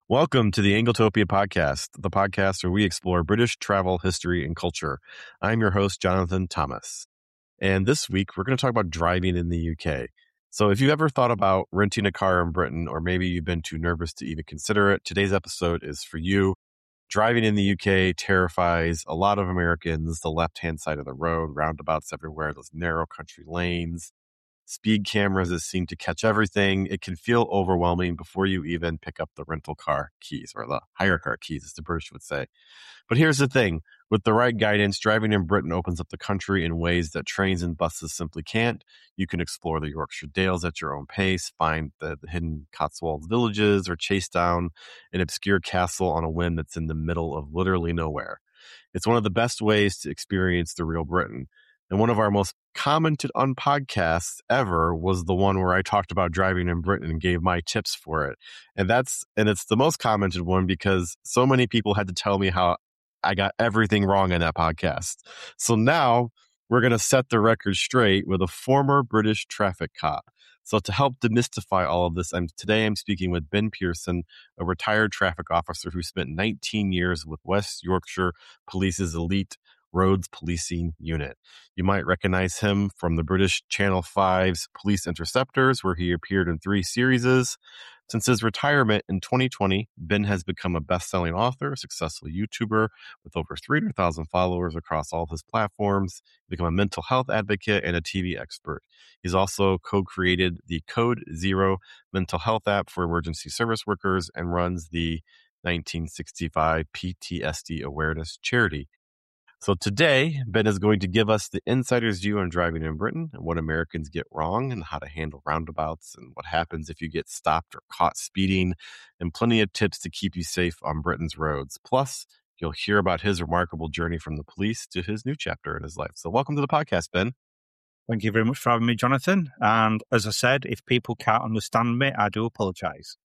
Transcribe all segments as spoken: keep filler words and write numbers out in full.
Welcome to the Angletopia podcast, the podcast where we explore British travel, history, and culture. I'm your host, Jonathan Thomas. And this week, we're going to talk about driving in the U K. So if you've ever thought about renting a car in Britain, or maybe you've been too nervous to even consider it, today's episode is for you. Driving in the U K terrifies a lot of Americans. The left-hand side of the road, roundabouts everywhere, those narrow country lanes, speed cameras that seem to catch everything. It can feel overwhelming before you even pick up the rental car keys, or the hire car keys, as the British would say. But here's the thing. With the right guidance, driving in Britain opens up the country in ways that trains and buses simply can't. You can explore the Yorkshire Dales at your own pace, find the, the hidden Cotswolds villages, or chase down an obscure castle on a whim that's in the middle of literally nowhere. It's one of the best ways to experience the real Britain. And one of our most commented on podcasts ever was the one where I talked about driving in Britain and gave my tips for it. And that's, and it's the most commented one because so many people had to tell me how I got everything wrong in that podcast. So now we're going to set the record straight with a former British traffic cop. So to help demystify all of this, I'm, today I'm speaking with Ben Pearson, a retired traffic officer who spent nineteen years with West Yorkshire Police's elite roads policing unit. You might recognize him from the British Channel five's Police Interceptors, where he appeared in three series. Since his retirement in twenty twenty, Ben has become a best-selling author, a successful YouTuber with over three hundred thousand followers across all of his platforms, become a mental health advocate, and a T V expert. He's also co-created the Code Zero mental health app for emergency service workers and runs the nineteen sixty-five P T S D awareness charity. So today, Ben is going to give us the insider's view on driving in Britain and what Americans get wrong and how to handle roundabouts and what happens if you get stopped or caught speeding, and plenty of tips to keep you safe on Britain's roads. Plus, you'll hear about his remarkable journey from the police to his new chapter in his life. So welcome to the podcast, Ben. Thank you very much for having me, Jonathan. And as I said, if people can't understand me, I do apologise.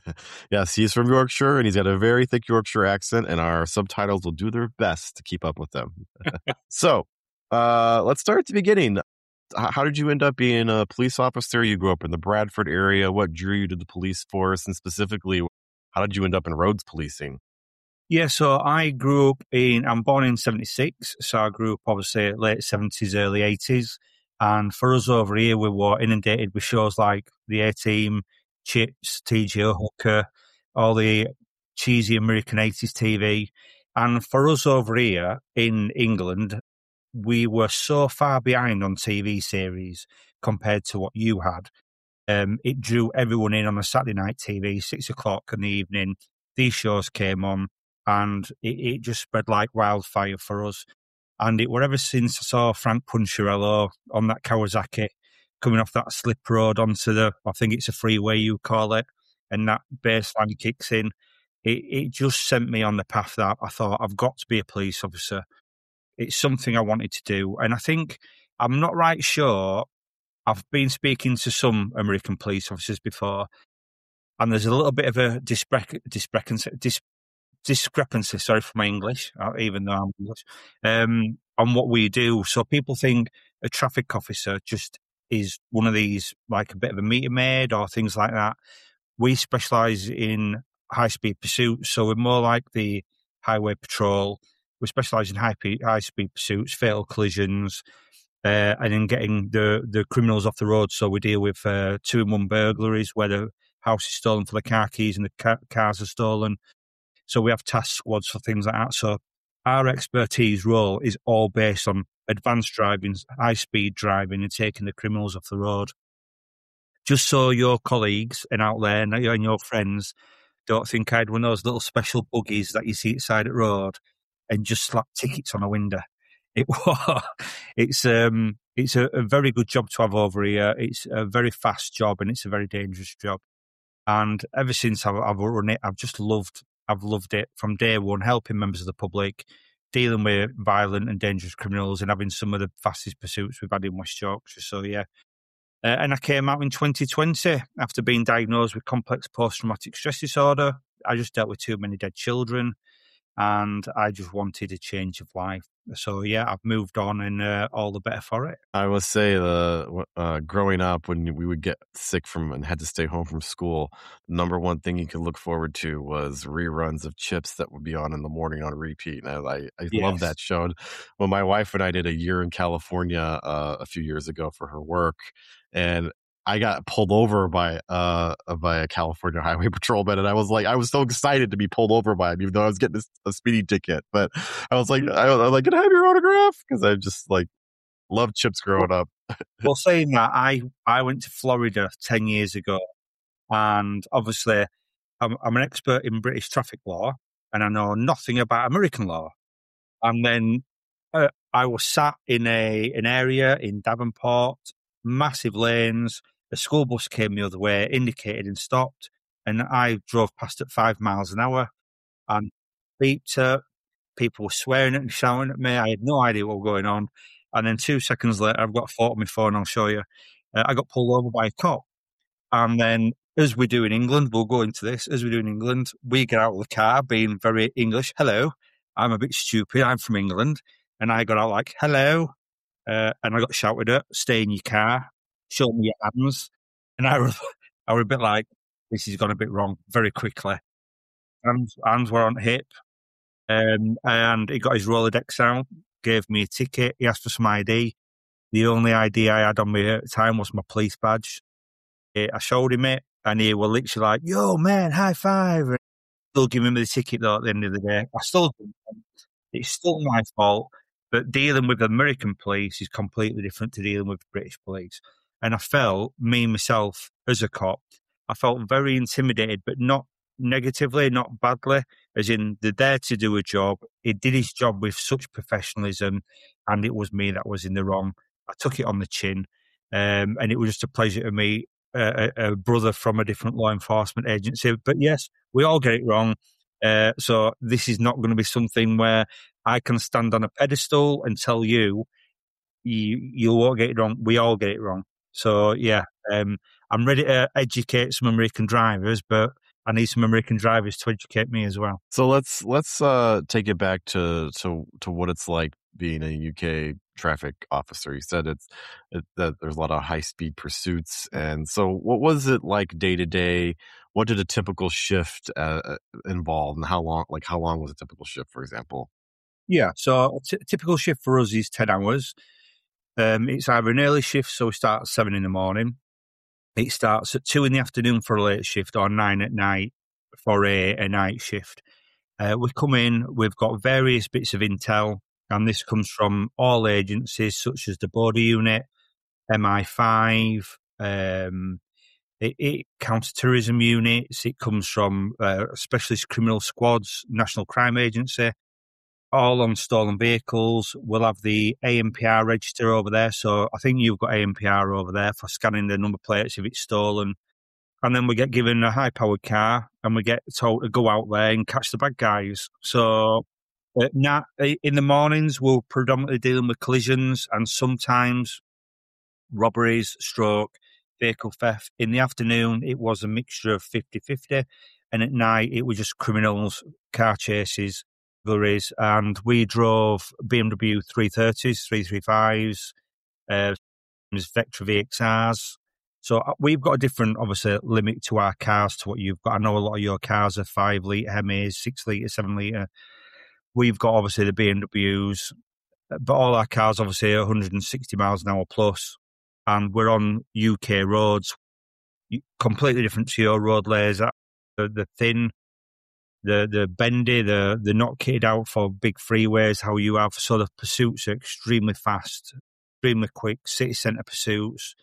Yes, he's from Yorkshire, and he's got a very thick Yorkshire accent, and our subtitles will do their best to keep up with them. So, uh, let's start at the beginning. How did you end up being a police officer? You grew up in the Bradford area. What drew you to the police force? And specifically, how did you end up in roads policing? Yeah, so I grew up in, I'm born in seventy-six, so I grew up obviously late seventies, early eighties. And for us over here, we were inundated with shows like The A-Team, Chips, T J Hooker, all the cheesy American eighties T V. And for us over here in England, we were so far behind on T V series compared to what you had. Um, it drew everyone in on a Saturday night T V, six o'clock in the evening. These shows came on, and it, it just spread like wildfire for us. And it were ever since I saw Frank Punchinello on that Kawasaki, coming off that slip road onto the, I think it's a freeway you call it, and that bass line kicks in. It, it just sent me on the path that I thought, I've got to be a police officer. It's something I wanted to do. And I think, I'm not right sure, I've been speaking to some American police officers before, and there's a little bit of a discre- discrepancy, dis- discrepancy, sorry for my English, even though I'm English, um, on what we do. So people think a traffic officer just is one of these, like a bit of a meter maid or things like that. We specialise in high-speed pursuits, so we're more like the highway patrol. We specialise in high high-speed pursuits, fatal collisions, uh, and in getting the, the criminals off the road. So we deal with uh, two-in-one burglaries, where the house is stolen for the car keys and the car- cars are stolen. So we have task squads for things like that. So our expertise role is all based on advanced driving, high-speed driving, and taking the criminals off the road. Just so your colleagues and out there and your friends don't think I had one of those little special buggies that you see outside the road and just slap tickets on a window. It it's um it's a, a very good job to have over here. It's a very fast job and it's a very dangerous job. And ever since I've, I've run it, I've just loved I've loved it from day one, helping members of the public, dealing with violent and dangerous criminals, and having some of the fastest pursuits we've had in West Yorkshire. So, yeah. Uh, and I came out in twenty twenty after being diagnosed with complex post-traumatic stress disorder. I just dealt with too many dead children, and I just wanted a change of life. So, yeah, I've moved on and uh, all the better for it. I will say the uh, growing up when we would get sick from and had to stay home from school, number one thing you could look forward to was reruns of Chips that would be on in the morning on repeat. And I, I love Yes. that show. When my wife and I did a year in California uh, a few years ago for her work, and I got pulled over by uh by a California highway patrolman, and I was like, I was so excited to be pulled over by him, even though I was getting a, a speeding ticket. But I was like, I, I was like, can I have your autograph? Because I just like loved Chips growing up. Well, saying that, I I went to Florida ten years ago, and obviously, I'm I'm an expert in British traffic law, and I know nothing about American law. And then uh, I was sat in a an area in Davenport, massive lanes. A school bus came the other way, indicated and stopped, and I drove past at five miles an hour and beeped her. People were swearing at me, shouting at me. I had no idea what was going on. And then two seconds later, I've got a photo on my phone, I'll show you. Uh, I got pulled over by a cop. And then, as we do in England, we'll go into this, as we do in England, we get out of the car being very English. Hello, I'm a bit stupid, I'm from England. And I got out like, hello. Uh, and I got shouted at, stay in your car, show me your hands. And I was, I was a bit like, this has gone a bit wrong very quickly. Hands, hands were on hip. Um, and he got his Rolodex out, gave me a ticket. He asked for some I D. The only I D I had on me at the time was my police badge. I showed him it, and he was literally like, yo, man, high five. And still giving me the ticket, though, at the end of the day. I still It's still my fault, but dealing with American police is completely different to dealing with British police. And I felt, me myself, as a cop, I felt very intimidated, but not negatively, not badly, as in they're there to do a job. He did his job with such professionalism, and it was me that was in the wrong. I took it on the chin, um, and it was just a pleasure to meet a, a brother from a different law enforcement agency. But yes, we all get it wrong. Uh, so this is not going to be something where I can stand on a pedestal and tell you, you, you won't get it wrong. We all get it wrong. So yeah, um, I'm ready to educate some American drivers, but I need some American drivers to educate me as well. So let's let's uh, take it back to, to to what it's like being a U K traffic officer. You said it's it, that there's a lot of high speed pursuits, and so what was it like day to day? What did a typical shift uh, involve, and how long? Like how long was a typical shift, for example? Yeah, so a t- typical shift for us is ten hours. Um, it's either an early shift, so we start at seven in the morning. It starts at two in the afternoon for a late shift, or nine at night for a, a night shift. Uh, we come in, we've got various bits of intel, and this comes from all agencies such as the Border Unit, M I five, um, it, it counter-terrorism units. It comes from uh, specialist criminal squads, National Crime Agency, all on stolen vehicles. We'll have the A M P R register over there. So I think you've got A M P R over there for scanning the number plates if it's stolen. And then we get given a high-powered car, and we get told to go out there and catch the bad guys. So at night, in the mornings, we're predominantly dealing with collisions and sometimes robberies, stroke, vehicle theft. In the afternoon, it was a mixture of fifty-fifty. And at night, it was just criminals, car chases, burglaries. And we drove B M W three thirties, three thirty-fives, uh, Vectra V X Rs. So we've got a different, obviously, limit to our cars to what you've got. I know a lot of your cars are five litre Hemis, six litre, seven litre. We've got, obviously, the B M Ws, but all our cars, obviously, are one hundred sixty miles an hour plus, and we're on U K roads, completely different to your road layers. The, the thin, the the bendy, the they're not kitted out for big freeways, how you have. So the pursuits are extremely fast, extremely quick, city centre pursuits.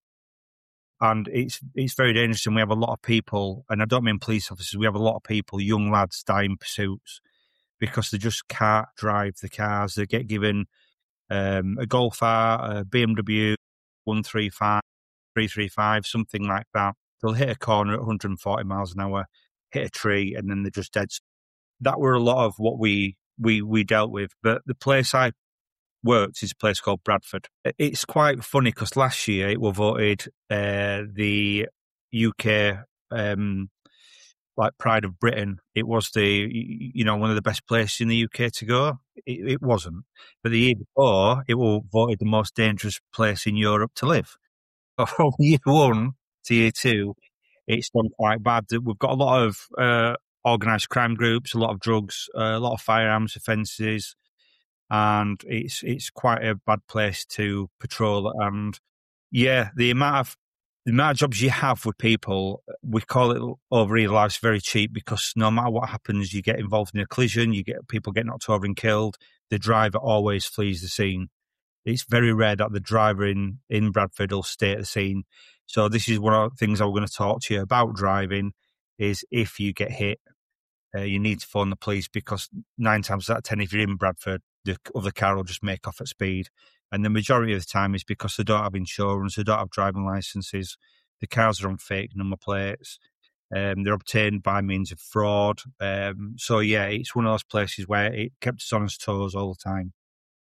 And it's it's very dangerous, and we have a lot of people, and I don't mean police officers, we have a lot of people, young lads, die in pursuits because they just can't drive the cars. They get given um, a Golf R, a B M W one thirty-five, three thirty-five, something like that. They'll hit a corner at one hundred forty miles an hour, hit a tree, and then they're just dead. That were a lot of what we, we, we dealt with. But the place I worked is a place called Bradford. It's quite funny because last year it was voted uh, the U K um, like Pride of Britain. It was the, you know, one of the best places in the U K to go. it, it wasn't. But the year before, it was voted the most dangerous place in Europe to live. From year one to year two, it's done quite bad. We've got a lot of uh, organised crime groups, a lot of drugs, uh, a lot of firearms offences, and it's it's quite a bad place to patrol. And yeah, the amount of the amount of jobs you have with people, we call it over here, life's very cheap, because no matter what happens, you get involved in a collision, you get people get knocked over and killed. The driver always flees the scene. It's very rare that the driver in, in Bradford will stay at the scene. So this is one of the things I'm going to talk to you about driving, is if you get hit, uh, you need to phone the police, because nine times out of ten, if you're in Bradford, the other car will just make off at speed. And the majority of the time is because they don't have insurance, they don't have driving licenses, the cars are on fake number plates, um, they're obtained by means of fraud. Um, so yeah, it's one of those places where it kept us on its toes all the time.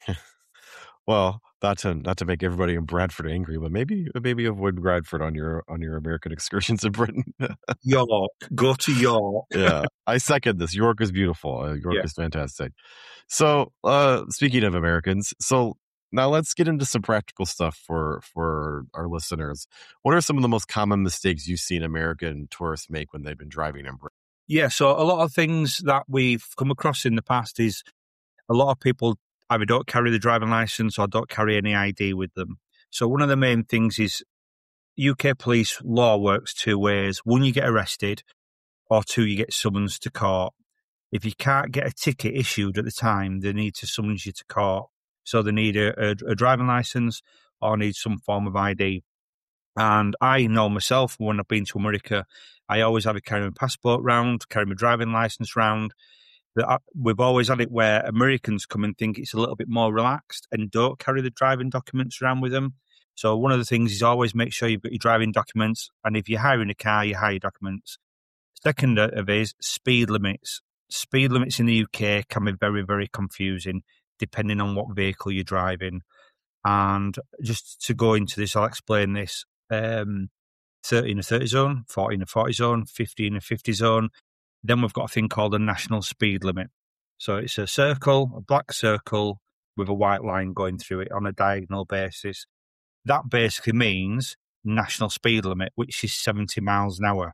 Well, not to not to make everybody in Bradford angry, but maybe maybe avoid Bradford on your on your American excursions in Britain. York, go to York. Yeah, I second this. York is beautiful. Uh, York Yeah. is fantastic. So, uh, speaking of Americans, so now let's get into some practical stuff for for our listeners. What are some of the most common mistakes you've seen American tourists make when they've been driving in Britain? Yeah, so a lot of things that we've come across in the past is a lot of people either don't carry the driving license or don't carry any I D with them. So one of the main things is U K police law works two ways. One, you get arrested, or two, you get summons to court. If you can't get a ticket issued at the time, they need to summons you to court. So they need a, a, a driving license or need some form of I D. And I know myself, when I've been to America, I always have to carry my passport round, carry my driving license round. That we've always had it where Americans come and think it's a little bit more relaxed and don't carry the driving documents around with them. So one of the things is always make sure you've got your driving documents, and if you're hiring a car, you hire your documents. Second of is speed limits. Speed limits in the U K can be very, very confusing depending on what vehicle you're driving. And just to go into this, I'll explain this. Um, thirty in a thirty zone, forty in a forty zone, fifty in a fifty zone. Then we've got a thing called a national speed limit. So it's a circle, a black circle with a white line going through it on a diagonal basis. That basically means national speed limit, which is seventy miles an hour.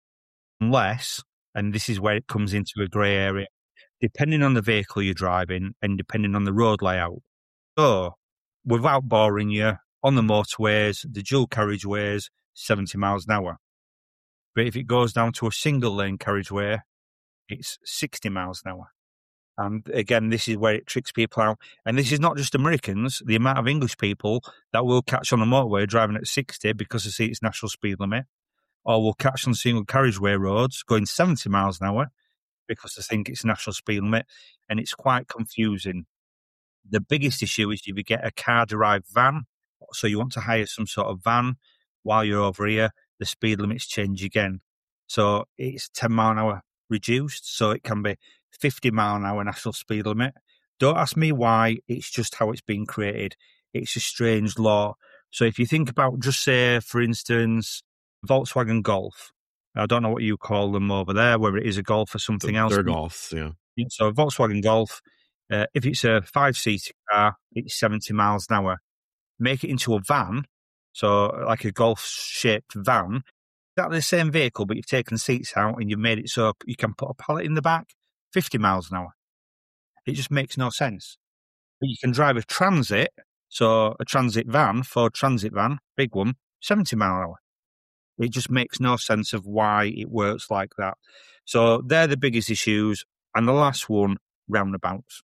Unless, and this is where it comes into a grey area, depending on the vehicle you're driving and depending on the road layout. So, without boring you, on the motorways, the dual carriageways, seventy miles an hour. But if it goes down to a single lane carriageway, it's sixty miles an hour. And again, this is where it tricks people out. And this is not just Americans. The amount of English people that will catch on the motorway driving at sixty because they see it's national speed limit, or will catch on single carriageway roads going seventy miles an hour because they think it's national speed limit. And it's quite confusing. The biggest issue is if you get a car-derived van, so you want to hire some sort of van while you're over here, the speed limits change again. So it's ten mile an hour reduced, so it can be fifty mile an hour national speed limit. Don't ask me why, it's just how it's been created. It's a strange law. So if you think about, just say, for instance, Volkswagen Golf. I don't know what you call them over there, whether it is a Golf or something else. They're Golfs, yeah. So a Volkswagen Golf, uh, if it's a five-seater car, it's seventy miles an hour. Make it into a van, so like a Golf-shaped van, exactly the same vehicle, but you've taken seats out and you've made it so you can put a pallet in the back, fifty miles an hour. It just makes no sense. But you can drive a Transit, so a Transit van, Ford Transit van, big one, seventy mile an hour. It just makes no sense of why it works like that. So they're the biggest issues. And the last one, roundabouts.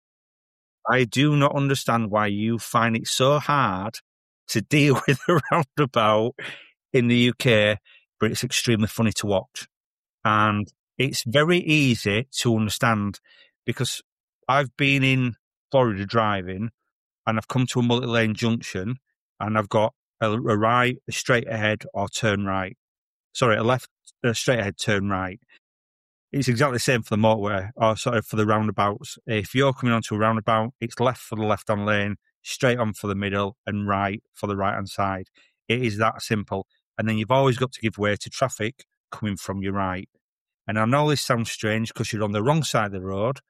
I do not understand why you find it so hard to deal with a roundabout in the U K, but it's extremely funny to watch. And it's very easy to understand because I've been in Florida driving and I've come to a multi-lane junction and I've got a, a right, a straight ahead or turn right. Sorry, a left, a straight ahead, turn right. It's exactly the same for the motorway, or sorry, for the roundabouts. If you're coming onto a roundabout, it's left for the left-hand lane, straight on for the middle, and right for the right-hand side. It is that simple. And then you've always got to give way to traffic coming from your right. And I know this sounds strange because you're on the wrong side of the road.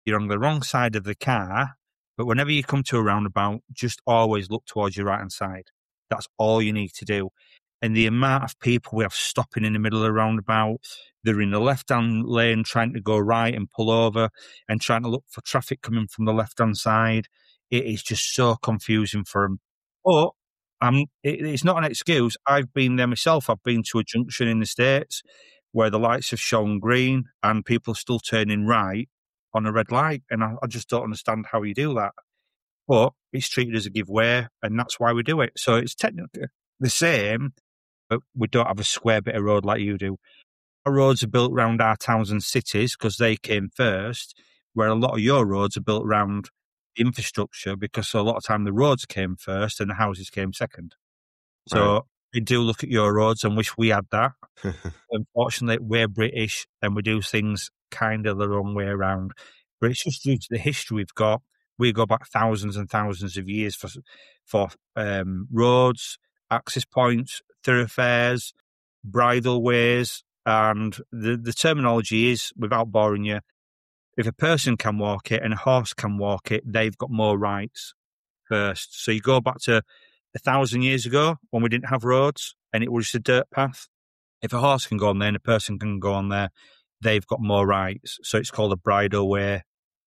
you're on the wrong side of the car, but whenever you come to a roundabout, just always look towards your right-hand side. That's all you need to do. And the amount of people we have stopping in the middle of the roundabout, they're in the left-hand lane trying to go right and pull over and trying to look for traffic coming from the left-hand side. It is just so confusing for them. But um, it, it's not an excuse. I've been there myself. I've been to a junction in the States where the lights have shown green and people are still turning right on a red light. And I, I just don't understand how you do that. But it's treated as a giveaway, and that's why we do it. So it's technically the same, but we don't have a square bit of road like you do. Our roads are built around our towns and cities because they came first, where a lot of your roads are built around infrastructure because a lot of time the roads came first and the houses came second. So right. We do look at your roads and wish we had that. Unfortunately, we're British and we do things kind of the wrong way around. But it's just due to the history we've got. We go back thousands and thousands of years for for um, roads, access points, thoroughfares, bridleways, and the, the terminology is, without boring you, if a person can walk it and a horse can walk it, they've got more rights first. So you go back to a thousand years ago when we didn't have roads and it was just a dirt path. If a horse can go on there and a person can go on there, they've got more rights. So it's called a bridleway.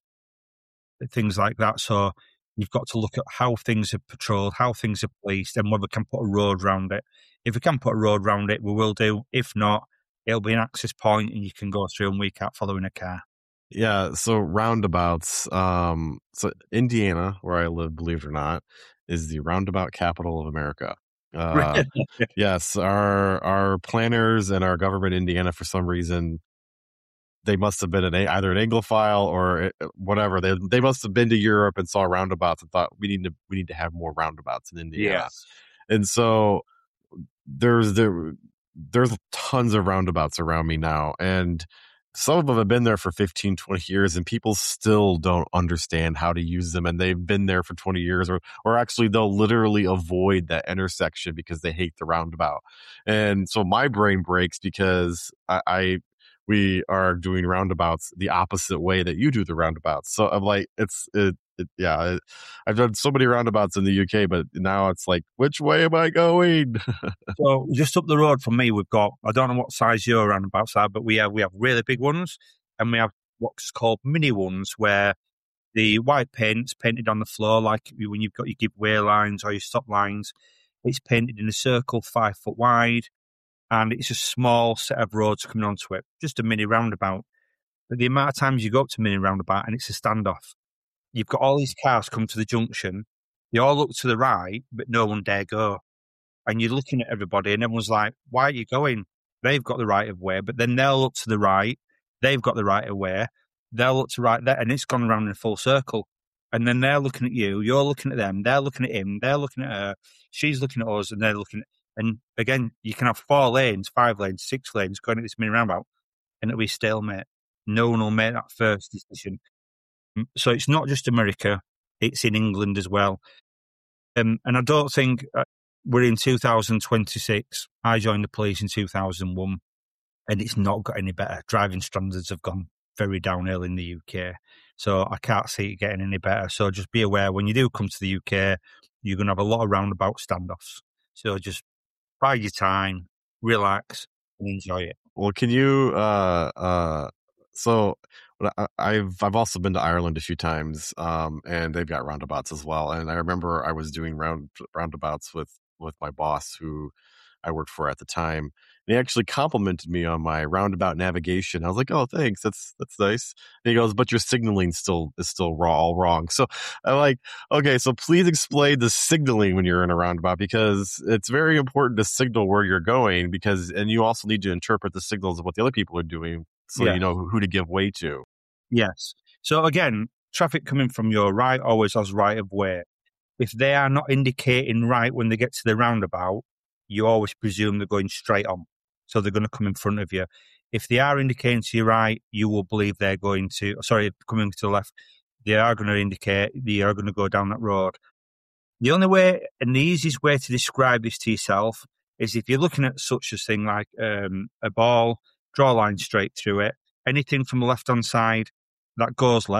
Things like that. So you've got to look at how things are patrolled, how things are policed, and whether we can put a road around it. If we can put a road around it, we will do. If not, it'll be an access point and you can go through and we can't follow in a car. Yeah, so roundabouts. Um, so Indiana, where I live, believe it or not, is the roundabout capital of America. Uh, yes, our our planners and our government in Indiana, for some reason, they must have been an, either an Anglophile or whatever. They they must have been to Europe and saw roundabouts and thought we need to we need to have more roundabouts in Indiana. Yes. And so there's there there's tons of roundabouts around me now, and some of them have been there for fifteen, twenty years, and people still don't understand how to use them. And they've been there for twenty years, or or actually they'll literally avoid that intersection because they hate the roundabout. And so my brain breaks because I, I we are doing roundabouts the opposite way that you do the roundabouts. So I'm like, it's, it, it, yeah, it, I've done so many roundabouts in the U K, but now it's like, which way am I going? So just up the road from me, we've got, I don't know what size your roundabouts are, but we have, we have really big ones and we have what's called mini ones where the white paint's painted on the floor, like when you've got your giveaway lines or your stop lines, it's painted in a circle five foot wide. And it's a small set of roads coming onto it, just a mini roundabout. But the amount of times you go up to a mini roundabout and it's a standoff, you've got all these cars come to the junction, they all look to the right, but no one dare go. And you're looking at everybody and everyone's like, why are you going? They've got the right of way, but then they'll look to the right, they've got the right of way, they'll look to right there, and it's gone around in a full circle. And then they're looking at you, you're looking at them, they're looking at him, they're looking at her, she's looking at us, and they're looking at... And again, you can have four lanes, five lanes, six lanes going at this mini roundabout, and it'll be stalemate. No one will make that first decision. So it's not just America, it's in England as well. Um, and I don't think uh, we're in two thousand twenty-six. I joined the police in two thousand one, and it's not got any better. Driving standards have gone very downhill in the U K. So I can't see it getting any better. So just be aware, when you do come to the U K, you're going to have a lot of roundabout standoffs. So just bide your time, relax, and enjoy it. Well, can you, uh, uh, so I, I've, I've also been to Ireland a few times, um, and they've got roundabouts as well. And I remember I was doing round roundabouts with, with my boss who I worked for at the time. And he actually complimented me on my roundabout navigation. I was like, oh, thanks. That's, that's nice. And he goes, but your signaling still is still raw, all wrong. So I'm like, okay, so please explain the signaling when you're in a roundabout, because it's very important to signal where you're going, because, and you also need to interpret the signals of what the other people are doing so yeah. you know who to give way to. Yes. So again, traffic coming from your right always has right of way. If they are not indicating right when they get to the roundabout, you always presume they're going straight on. So they're going to come in front of you. If they are indicating to your right, you will believe they're going to, sorry, coming to the left, they are going to indicate they are going to go down that road. The only way and the easiest way to describe this to yourself is if you're looking at such a thing like um, a ball, draw a line straight through it, anything from the left-hand side that goes left,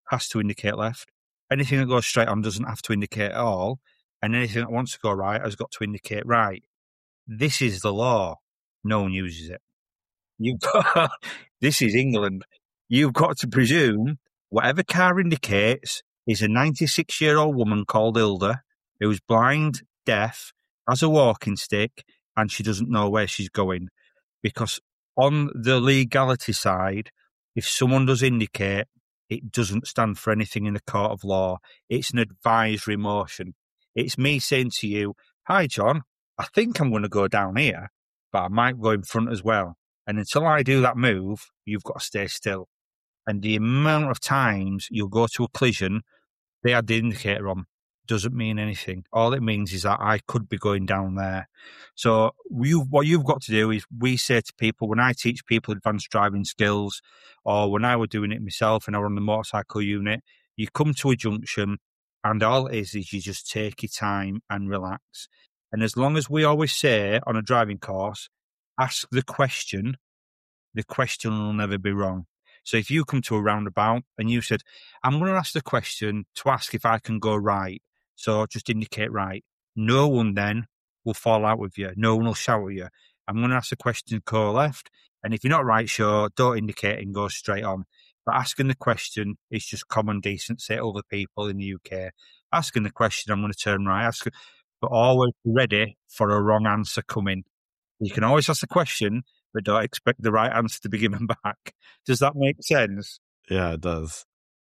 has to indicate left. Anything that goes straight on doesn't have to indicate at all. And anything that wants to go right has got to indicate right. This is the law. No one uses it. You've got, this is England. You've got to presume whatever car indicates is a ninety-six-year-old woman called Hilda who's blind, deaf, has a walking stick, and she doesn't know where she's going. Because on the legality side, if someone does indicate, it doesn't stand for anything in the court of law. It's an advisory motion. It's me saying to you, hi, John, I think I'm going to go down here, but I might go in front as well. And until I do that move, you've got to stay still. And the amount of times you'll go to a collision, they had the indicator on, doesn't mean anything. All it means is that I could be going down there. So you, what you've got to do is, we say to people, when I teach people advanced driving skills, or when I was doing it myself and I run the motorcycle unit, you come to a junction and all it is is you just take your time and relax. And as long as we always say on a driving course, ask the question, the question will never be wrong. So if you come to a roundabout and you said, I'm going to ask the question to ask if I can go right, so just indicate right. No one then will fall out with you. No one will shout at you. I'm going to ask the question, go left. And if you're not right sure, don't indicate and go straight on. But asking the question is just common decency to other people in the U K. Asking the question, I'm going to turn right. Ask, but always ready for a wrong answer coming. You can always ask the question, but don't expect the right answer to be given back. Does that make sense? Yeah, it does.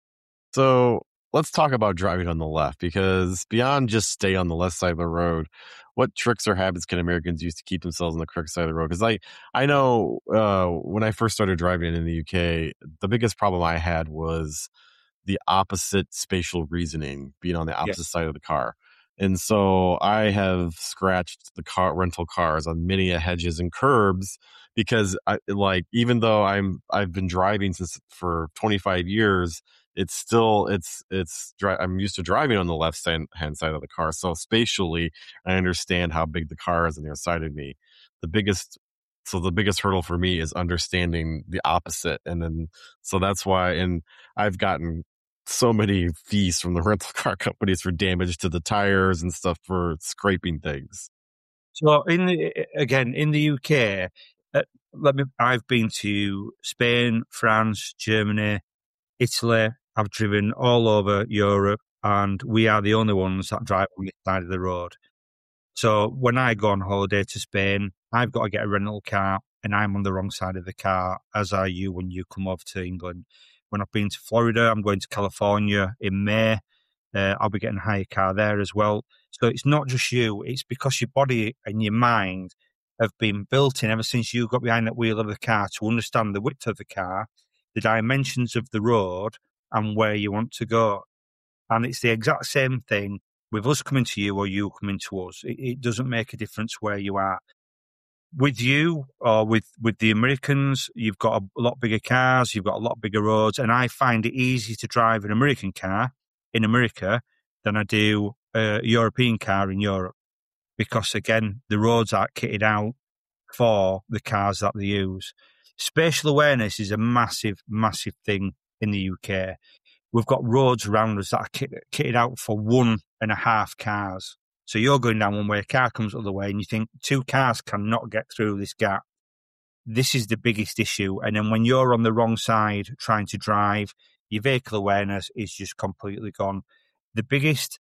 So let's talk about driving on the left, because beyond just stay on the left side of the road, what tricks or habits can Americans use to keep themselves on the correct side of the road? Because I, I know uh, when I first started driving in the U K, the biggest problem I had was the opposite spatial reasoning, being on the opposite yes. side of the car. And so I have scratched the car rental cars on many a hedges and curbs, because I, like, even though I'm, I've been driving since for twenty-five years, it's still, it's, it's, I'm used to driving on the left hand side of the car. So spatially, I understand how big the car is on the other side of me. The biggest, so the biggest hurdle for me is understanding the opposite. And then, so that's why, and I've gotten so many fees from the rental car companies for damage to the tires and stuff for scraping things. So in the, again, in the U K, uh, let me, I've been to Spain, France, Germany, Italy. I've driven all over Europe, and we are the only ones that drive on this side of the road. So when I go on holiday to Spain, I've got to get a rental car, and I'm on the wrong side of the car, as are you when you come over to England. When I've been to Florida, I'm going to California in May. Uh, I'll be getting a hire car there as well. So it's not just you. It's because your body and your mind have been built in ever since you got behind that wheel of the car to understand the width of the car, the dimensions of the road, and where you want to go. And it's the exact same thing with us coming to you or you coming to us. It, it doesn't make a difference where you are. With you or with, with the Americans, you've got a lot bigger cars, you've got a lot bigger roads, and I find it easier to drive an American car in America than I do a European car in Europe. Because, again, the roads aren't kitted out for the cars that they use. Spatial awareness is a massive, massive thing in the U K. We've got roads around us that are kit, kitted out for one and a half cars. So you're going down one way, a car comes the other way, and you think two cars cannot get through this gap. This is the biggest issue. And then when you're on the wrong side trying to drive, your vehicle awareness is just completely gone. The biggest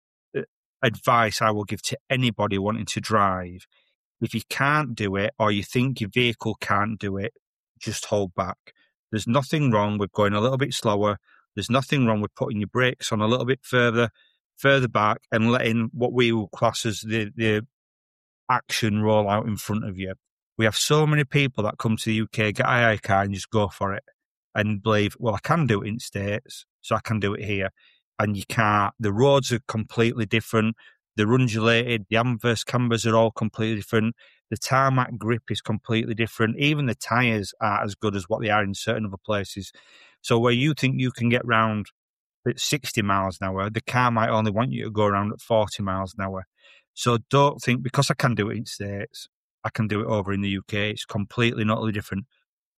advice I will give to anybody wanting to drive, if you can't do it or you think your vehicle can't do it, just hold back. There's nothing wrong with going a little bit slower. There's nothing wrong with putting your brakes on a little bit further, further back and letting what we will class as the, the action roll out in front of you. We have so many people that come to the U K, get a hire car and just go for it and believe, well, I can do it in States, so I can do it here. And you can't. The roads are completely different. They're undulated. The Amverse cambers are all completely different. The tarmac grip is completely different. Even the tyres aren't as good as what they are in certain other places. So where you think you can get round at sixty miles an hour, the car might only want you to go around at forty miles an hour. So don't think, because I can do it in States, I can do it over in the U K. It's completely, not really different.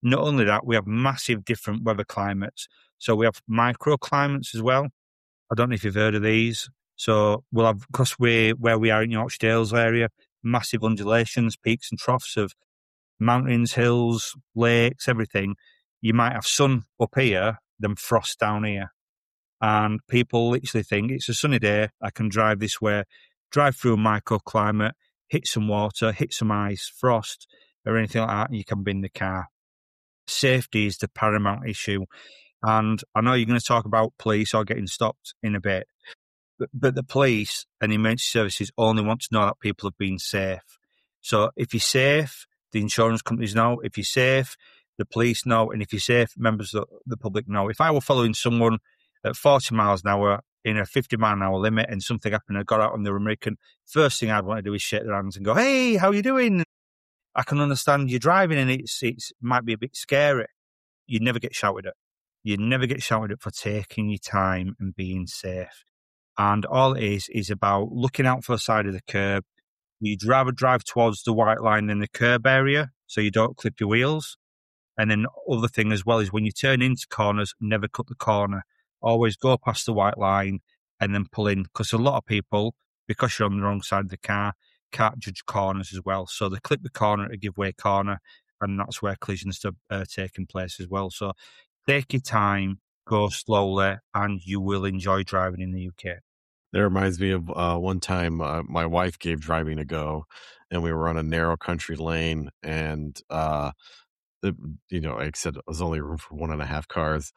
Not only that, we have massive different weather climates. So we have microclimates as well. I don't know if you've heard of these. So we'll have, because we're where we are in Yorkshire Dales area, massive undulations, peaks and troughs of mountains, hills, lakes, everything. You might have sun up here, then frost down here. And people literally think it's a sunny day, I can drive this way, drive through a microclimate, hit some water, hit some ice, frost, or anything like that, and you can bin the car. Safety is the paramount issue. And I know you're going to talk about police or getting stopped in a bit, but, but the police and emergency services only want to know that people have been safe. So if you're safe, the insurance companies know. If you're safe, the police know. And if you're safe, members of the public know. If I were following someone at forty miles an hour in a fifty mile an hour limit and something happened, I got out on the American, first thing I'd want to do is shake their hands and go, hey, how you doing? I can understand you're driving and it's it's might be a bit scary. You never get shouted at. You never get shouted at for taking your time and being safe. And all it is is about looking out for the side of the curb. You'd rather drive towards the white line than the curb area so you don't clip your wheels. And then the other thing as well is when you turn into corners, never cut the corner. Always go past the white line and then pull in, because a lot of people, because you're on the wrong side of the car, can't judge corners as well. So they clip the corner to give way corner, and that's where collisions are taking place as well. So take your time, go slowly, and you will enjoy driving in the U K. That reminds me of uh, one time uh, my wife gave driving a go, and we were on a narrow country lane, and uh, it, you know, like I said, it was only room for one and a half cars.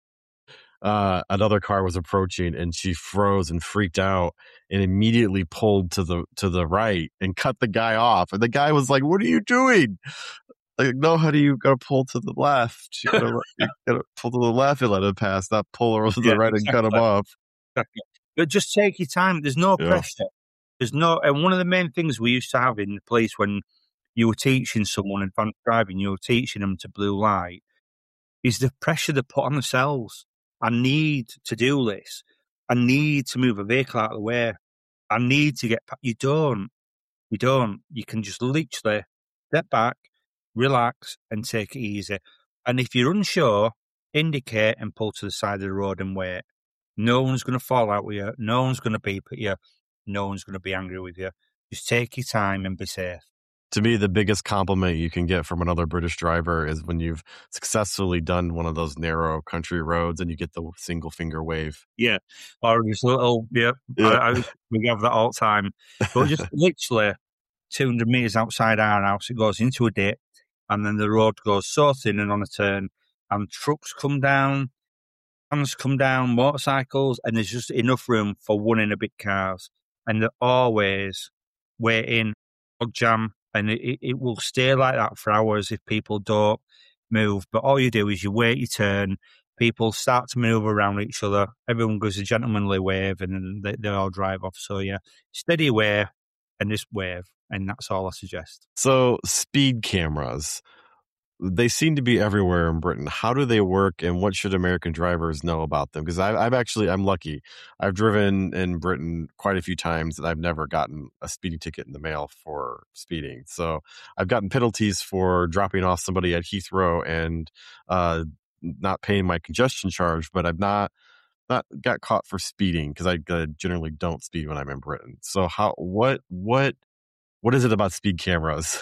Uh, another car was approaching, and she froze and freaked out, and immediately pulled to the to the right and cut the guy off. And the guy was like, "What are you doing?" Like, no, how do you gotta pull to the left? You gotta, you gotta pull to the left and let him pass, not pull over to the Yeah, right exactly. and cut him off. Exactly. But just take your time. There's no Yeah. pressure. There's no, and one of the main things we used to have in the police when you were teaching someone advanced driving, you were teaching them to blue light, is the pressure they put on themselves. I need to do this. I need to move a vehicle out of the way. I need to get. You don't. You don't. You can just literally step back, relax, and take it easy. And if you're unsure, indicate and pull to the side of the road and wait. No one's going to fall out with you. No one's going to beep at you. No one's going to be angry with you. Just take your time and be safe. To me, the biggest compliment you can get from another British driver is when you've successfully done one of those narrow country roads and you get the single finger wave. Yeah. Or just a little, yeah. Yeah. I, I, we have that all the time. But just literally two hundred metres outside our house, it goes into a dip, and then the road goes so thin and on a turn, and trucks come down, vans come down, motorcycles, and there's just enough room for one in a big cars. And they're always waiting, log jam, and it, it will stay like that for hours if people don't move. But all you do is you wait your turn, people start to move around each other, everyone gives a gentlemanly wave, and then they, they all drive off. So yeah, steady away and just wave, and that's all I suggest. So speed cameras, they seem to be everywhere in Britain. How do they work, and what should American drivers know about them? Because I've actually, I'm lucky. I've driven in Britain quite a few times, and I've never gotten a speeding ticket in the mail for speeding. So I've gotten penalties for dropping off somebody at Heathrow and uh, not paying my congestion charge, but I've not not got caught for speeding because I uh, generally don't speed when I'm in Britain. So how, what, what, what is it about speed cameras?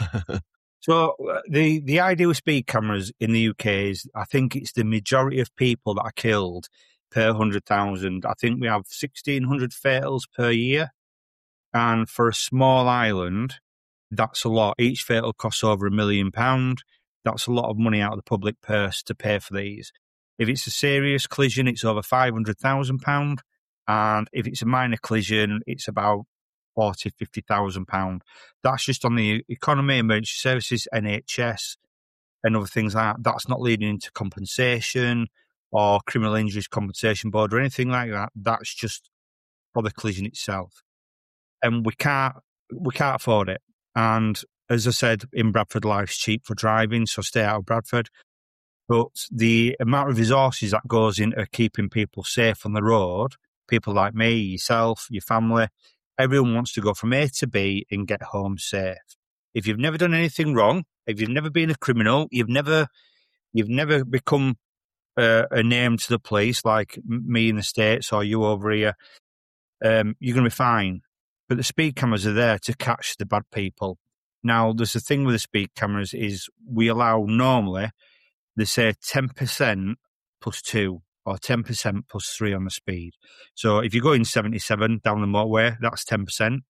So uh, the, the idea with speed cameras in the U K is, I think it's the majority of people that are killed per one hundred thousand. I think we have sixteen hundred fatals per year. And for a small island, that's a lot. Each fatal costs over a million pounds. That's a lot of money out of the public purse to pay for these. If it's a serious collision, it's over five hundred thousand pounds. And if it's a minor collision, it's about forty, fifty thousand pounds. That's just on the economy, emergency services, N H S, and other things like that. That's not leading into compensation or criminal injuries compensation board or anything like that. That's just for the collision itself. And we can't, we can't afford it. And as I said, in Bradford, life's cheap for driving, so stay out of Bradford. But the amount of resources that goes into keeping people safe on the road, people like me, yourself, your family, everyone wants to go from A to B and get home safe. If you've never done anything wrong, if you've never been a criminal, you've never you've never become uh, a name to the police like me in the States or you over here, um, you're going to be fine. But the speed cameras are there to catch the bad people. Now, there's a thing with the speed cameras is we allow normally, they say ten percent plus two or ten percent plus three on the speed. So if you're going seventy-seven down the motorway, that's ten percent.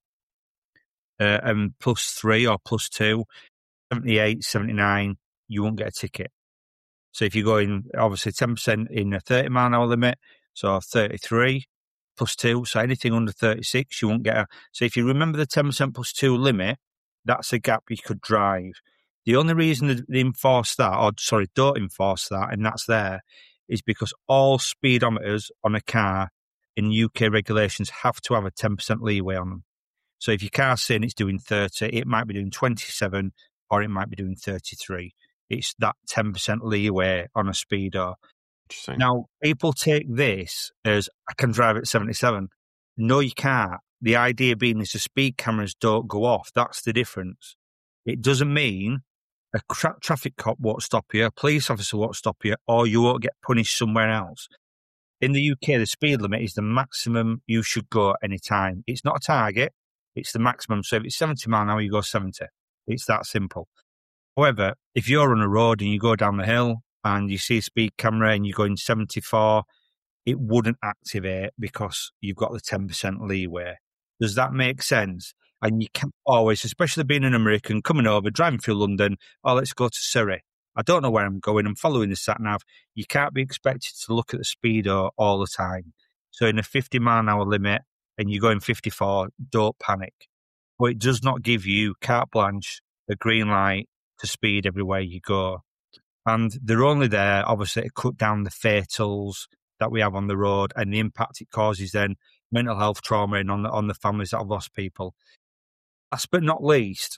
Uh, and plus three or plus two, seventy-eight, seventy-nine, you won't get a ticket. So if you're going, obviously, ten percent in a thirty mile an hour limit, so thirty-three plus two, so anything under thirty-six, you won't get a. So if you remember the ten percent plus two limit, that's a gap you could drive. The only reason they enforce that, or sorry, don't enforce that, and that's there, is because all speedometers on a car in U K regulations have to have a ten percent leeway on them. So if your car's saying it's doing thirty, it might be doing twenty-seven or it might be doing thirty-three. It's that ten percent leeway on a speedo. Interesting. Now, people take this as, I can drive at seventy-seven. No, you can't. The idea being is the speed cameras don't go off. That's the difference. It doesn't mean a tra- traffic cop won't stop you, a police officer won't stop you, or you won't get punished somewhere else. In the U K, the speed limit is the maximum you should go at any time. It's not a target. It's the maximum. So if it's seventy mile an hour, you go seventy. It's that simple. However, if you're on a road and you go down the hill and you see a speed camera and you're going seventy-four, it wouldn't activate because you've got the ten percent leeway. Does that make sense? And you can't always, especially being an American, coming over, driving through London, oh, let's go to Surrey. I don't know where I'm going. I'm following the sat-nav. You can't be expected to look at the speedo all the time. So in a fifty mile an hour limit and you're going fifty-four, don't panic. But it does not give you carte blanche, a green light to speed everywhere you go. And they're only there, obviously, to cut down the fatals that we have on the road and the impact it causes then mental health trauma and on the, on the families that have lost people. Last but not least,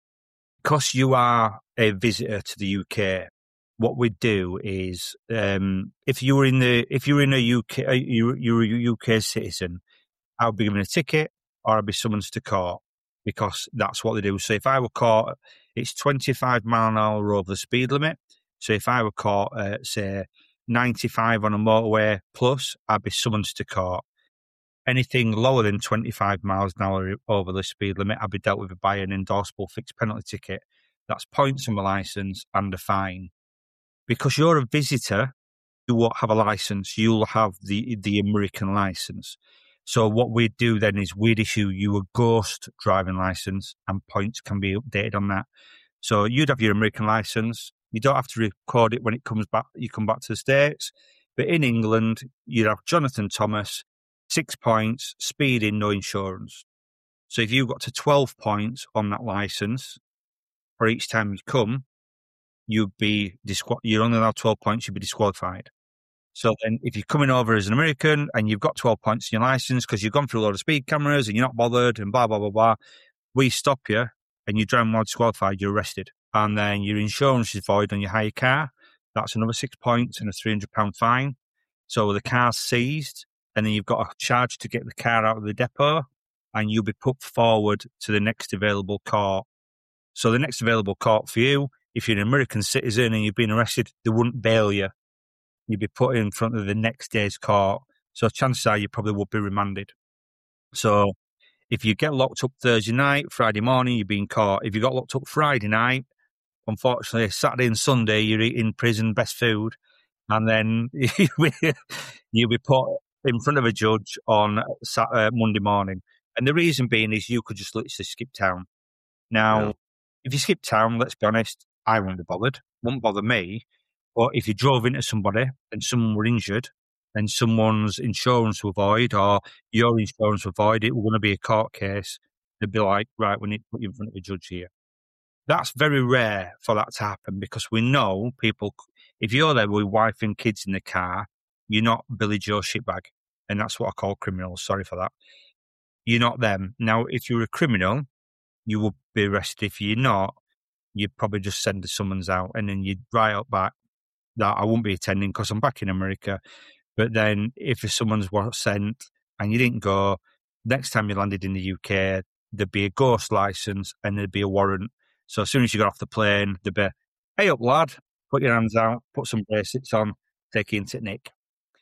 because you are a visitor to the U K, what we do is, um, if you were in the, if you were in a U K, you you're a U K citizen, I would be given a ticket or I'd be summoned to court because that's what they do. So if I were caught, it's twenty-five mile an hour over the speed limit. So if I were caught at, say, ninety-five on a motorway plus, I'd be summoned to court. Anything lower than twenty-five miles an hour over the speed limit, I'd be dealt with by an enforceable fixed penalty ticket. That's points on my licence and a fine. Because you're a visitor, you won't have a licence. You'll have the, the American licence. So what we'd do then is we'd issue you a ghost driving licence and points can be updated on that. So you'd have your American licence. You don't have to record it when it comes back. You come back to the States. But in England, you'd have Jonathan Thomas, six points, speeding, no insurance. So if you got to twelve points on that licence, for each time you come, you'd be disqual- you're only allowed twelve points, you'd be disqualified. So then if you're coming over as an American and you've got twelve points in your licence because you've gone through a lot of speed cameras and you're not bothered and blah, blah, blah, blah, we stop you and you drive while disqualified, you're arrested. And then your insurance is void on your hire car. That's another six points and a three hundred pounds fine. So the car's seized and then you've got a charge to get the car out of the depot and you'll be put forward to the next available court. So the next available court for you, if you're an American citizen and you've been arrested, they wouldn't bail you. You'd be put in front of the next day's court. So chances are you probably would be remanded. So if you get locked up Thursday night, Friday morning, you're being caught. If you got locked up Friday night, unfortunately, Saturday and Sunday, you're eating prison best food. And then you'll be put in front of a judge on Saturday, Monday morning. And the reason being is you could just literally skip town. Now, yeah. If you skip town, let's be honest, I wouldn't be bothered. Wouldn't bother me. But if you drove into somebody and someone were injured and someone's insurance were void or your insurance were void, it was going to be a court case. They'd be like, right, we need to put you in front of a judge here. That's very rare for that to happen because we know people, if you're there with wife and kids in the car, you're not Billy Joe shitbag. And that's what I call criminals. Sorry for that. You're not them. Now, if you're a criminal, you will be arrested. If you're not, you'd probably just send the summons out and then you'd write up back that I won't be attending because I'm back in America. But then if the summons were sent and you didn't go, next time you landed in the U K, there'd be a ghost license and there'd be a warrant. So as soon as you got off the plane, they'd be, hey up, lad, put your hands out, put some bracelets on, take you into Nick.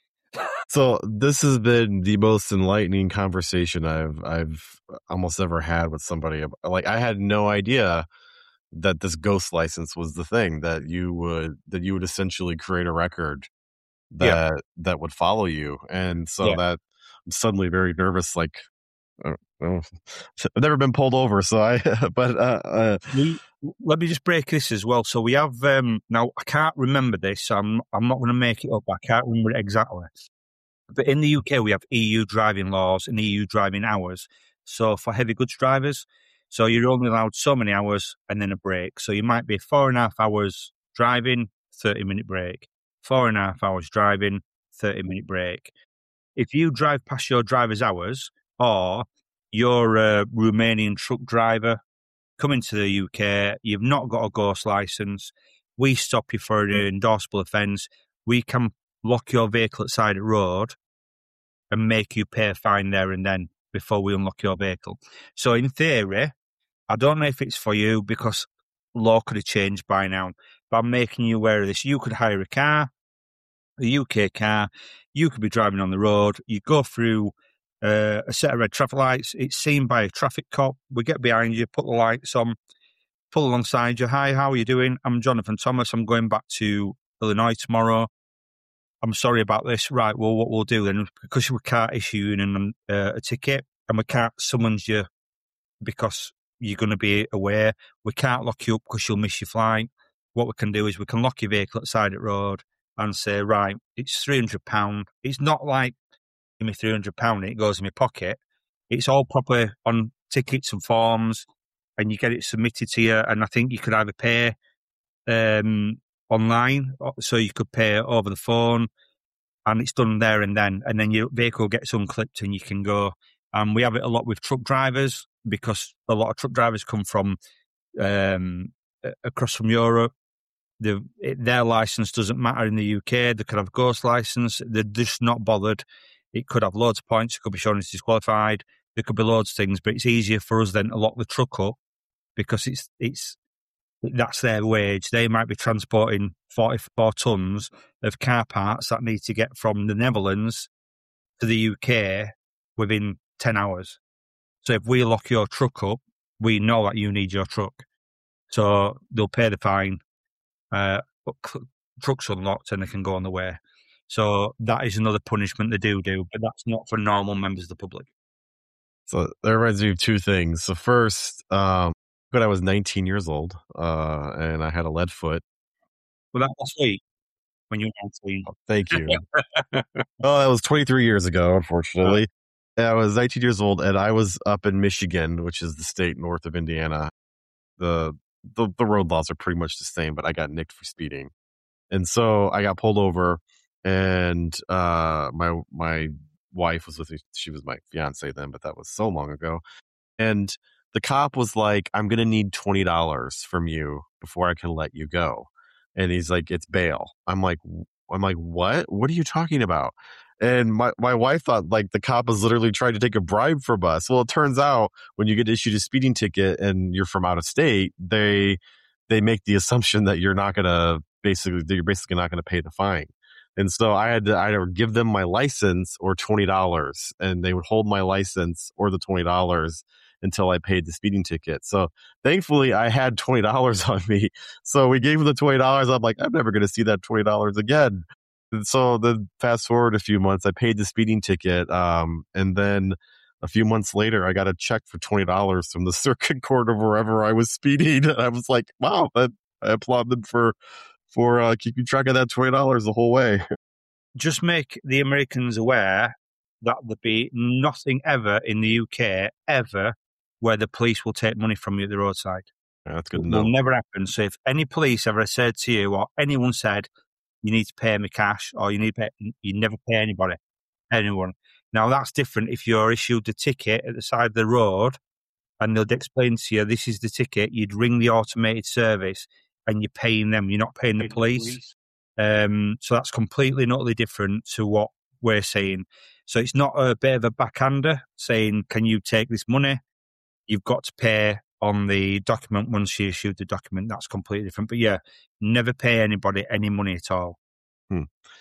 So this has been the most enlightening conversation I've I've almost ever had with somebody. Like, I had no idea that this ghost license was the thing, that you would that you would essentially create a record that yeah. that would follow you, and so yeah. that I'm suddenly very nervous. Like, I don't know, I've never been pulled over, so I. But uh, uh, we, let me just break this as well. So we have um, now. I can't remember this. So I'm I'm not going to make it up. I can't remember it exactly. But in the U K, we have E U driving laws and E U driving hours. So for heavy goods drivers, so you're only allowed so many hours and then a break. So you might be four and a half hours driving, thirty minute break. Four and a half hours driving, thirty minute break. If you drive past your driver's hours, or you're a Romanian truck driver coming to the U K, you've not got a ghost license, we stop you for an endorsable offence. We can lock your vehicle at side of the road and make you pay a fine there and then before we unlock your vehicle. So in theory, I don't know if it's for you because law could have changed by now, but I'm making you aware of this. You could hire a car, a U K car, you could be driving on the road, you go through uh, a set of red traffic lights, it's seen by a traffic cop, we get behind you, put the lights on, pull alongside you. Hi, how are you doing? I'm Jonathan Thomas, I'm going back to Illinois tomorrow. I'm sorry about this. Right, well, what we'll do then, because we can't issue you an, uh, a ticket and we can't summons you because you're going to be away, we can't lock you up because you'll miss your flight. What we can do is we can lock your vehicle at the side of the road and say, right, it's three hundred pounds. It's not like, give me three hundred pounds and it goes in my pocket. It's all proper on tickets and forms and you get it submitted to you. And I think you could either pay um, online, so you could pay over the phone and it's done there and then. And then your vehicle gets unclipped and you can go. And we have it a lot with truck drivers because a lot of truck drivers come from um, across from Europe. The, it, their license doesn't matter in the U K. They could have a ghost license. They're just not bothered. It could have loads of points. It could be shown as disqualified. There could be loads of things, but it's easier for us then to lock the truck up because it's it's that's their wage. They might be transporting forty-four tons of car parts that need to get from the Netherlands to the U K within ten hours. So if we lock your truck up, we know that you need your truck. So they'll pay the fine. Uh, but truck's unlocked and they can go on the way. So that is another punishment they do do, but that's not for normal members of the public. So that reminds me of two things. So first, um, when I was nineteen years old, uh, and I had a lead foot. Well, that was sweet when you were nineteen. Oh, thank you. Oh, that was twenty-three years ago, unfortunately. Oh. I was nineteen years old, and I was up in Michigan, which is the state north of Indiana. The The, the road laws are pretty much the same, but I got nicked for speeding. And so I got pulled over and uh, my my wife was with me. She was my fiance then, but that was so long ago. And the cop was like, I'm going to need twenty dollars from you before I can let you go. And he's like, it's bail. I'm like, I'm like, what? What are you talking about? And my, my wife thought like the cop was literally trying to take a bribe from us. Well, it turns out when you get issued a speeding ticket and you're from out of state, they they make the assumption that you're not going to basically, that you're basically not going to pay the fine. And so I had to either give them my license or twenty dollars, and they would hold my license or the twenty dollars until I paid the speeding ticket. So thankfully I had twenty dollars on me. So we gave them the twenty dollars. I'm like, I'm never going to see that twenty dollars again. And so then fast forward a few months, I paid the speeding ticket. Um, and then a few months later, I got a check for twenty dollars from the circuit court of wherever I was speeding. And I was like, wow, that, I applaud them for, for uh, keeping track of that twenty dollars the whole way. Just make the Americans aware that there'll be nothing ever in the U K, ever, where the police will take money from you at the roadside. Yeah, that's good to It know. will never happen. So if any police ever said to you, or anyone said, you need to pay me cash, or you need to pay, you never pay anybody, anyone. Now that's different if you're issued a ticket at the side of the road and they'll explain to you, this is the ticket, you'd ring the automated service and you're paying them, you're not paying the police. Um, so that's completely and utterly different to what we're saying. So it's not a bit of a backhander saying, can you take this money? You've got to pay on the document once you issue the document. That's completely different. But yeah, never pay anybody any money at all. Hmm.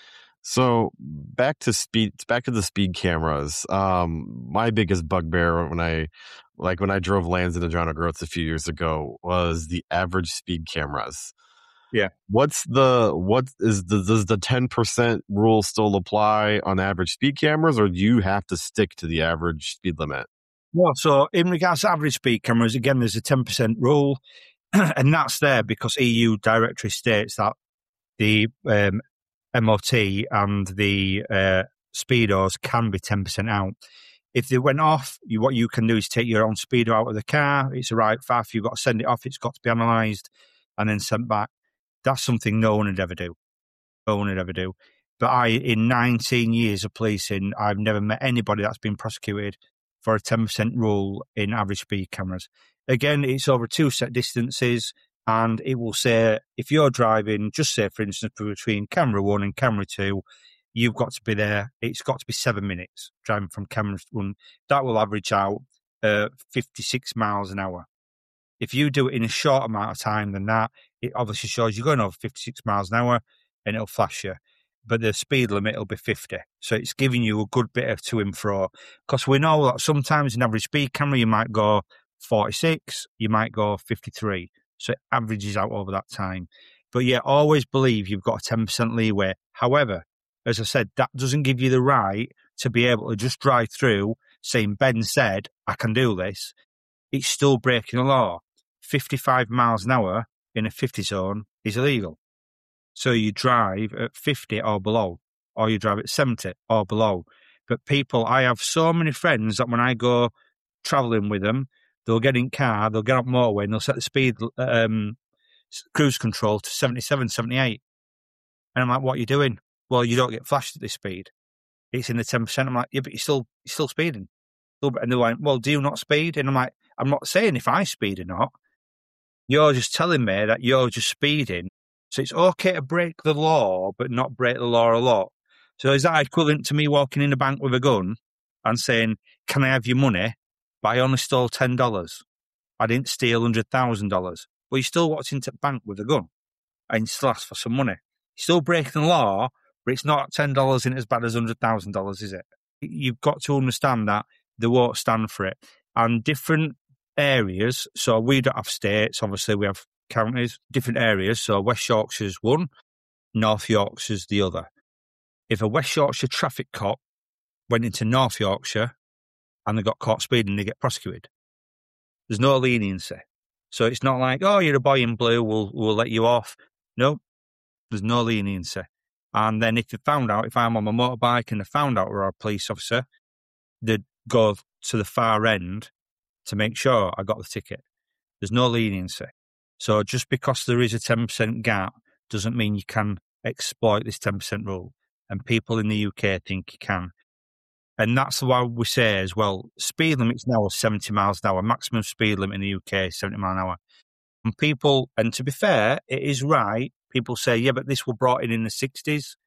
So back to speed, back to the speed cameras. Um, my biggest bugbear when I, like when I drove Lands in Adriano Growth a few years ago was the average speed cameras. Yeah. What's the, what is the, does the ten percent rule still apply on average speed cameras, or do you have to stick to the average speed limit? Well, so in regards to average speed cameras, again, there's a ten percent rule, and that's there because E U directory states that the um, M O T and the uh, speedos can be ten percent out. If they went off, you, what you can do is take your own speedo out of the car. It's a right faff. You've got to send it off. It's got to be analysed and then sent back. That's something no one would ever do. No one would ever do. But I, in nineteen years of policing, I've never met anybody that's been prosecuted for a ten percent rule in average speed cameras. Again, it's over two set distances. And it will say, if you're driving, just say, for instance, between camera one and camera two, you've got to be there. It's got to be seven minutes driving from camera one. That will average out uh, fifty-six miles an hour. If you do it in a short amount of time than that, it obviously shows you're going over fifty-six miles an hour and it'll flash you. But the speed limit will be fifty. So it's giving you a good bit of to and fro. Because we know that sometimes in average speed camera, you might go forty-six, you might go fifty-three. So it averages out over that time. But yeah, always believe you've got a ten percent leeway. However, as I said, that doesn't give you the right to be able to just drive through saying, Ben said, I can do this. It's still breaking the law. fifty-five miles an hour in a fifty zone is illegal. So you drive at fifty or below, or you drive at seventy or below. But people, I have so many friends that when I go traveling with them, they'll get in car, they'll get up motorway, and they'll set the speed um, cruise control to seventy-seven, seventy-eight. And I'm like, what are you doing? Well, you don't get flashed at this speed. It's in the ten percent. I'm like, yeah, but you're still, you're still speeding. And they're like, well, do you not speed? And I'm like, I'm not saying if I speed or not. You're just telling me that you're just speeding. So it's okay to break the law, but not break the law a lot. So is that equivalent to me walking in a bank with a gun and saying, can I have your money? But I only stole ten dollars. I didn't steal one hundred thousand dollars. But you still walked into the bank with a gun and you still asked for some money. You're still breaking the law, but it's not ten dollars in as bad as one hundred thousand dollars, is it? You've got to understand that they won't stand for it. And different areas, so we don't have states, obviously we have counties, different areas. So West Yorkshire's one, North Yorkshire's the other. If a West Yorkshire traffic cop went into North Yorkshire and they got caught speeding, they get prosecuted. There's no leniency. So it's not like, oh, you're a boy in blue, we'll we'll let you off. No, there's no leniency. And then if they found out, if I'm on my motorbike and they found out we're a police officer, they'd go to the far end to make sure I got the ticket. There's no leniency. So just because there is a ten percent gap doesn't mean you can exploit this ten percent rule. And people in the U K think you can. And that's why we say as well, speed limits now are seventy miles an hour. Maximum speed limit in the U K is seventy miles an hour. And people, and to be fair, it is right. People say, yeah, but this was brought in in the sixties.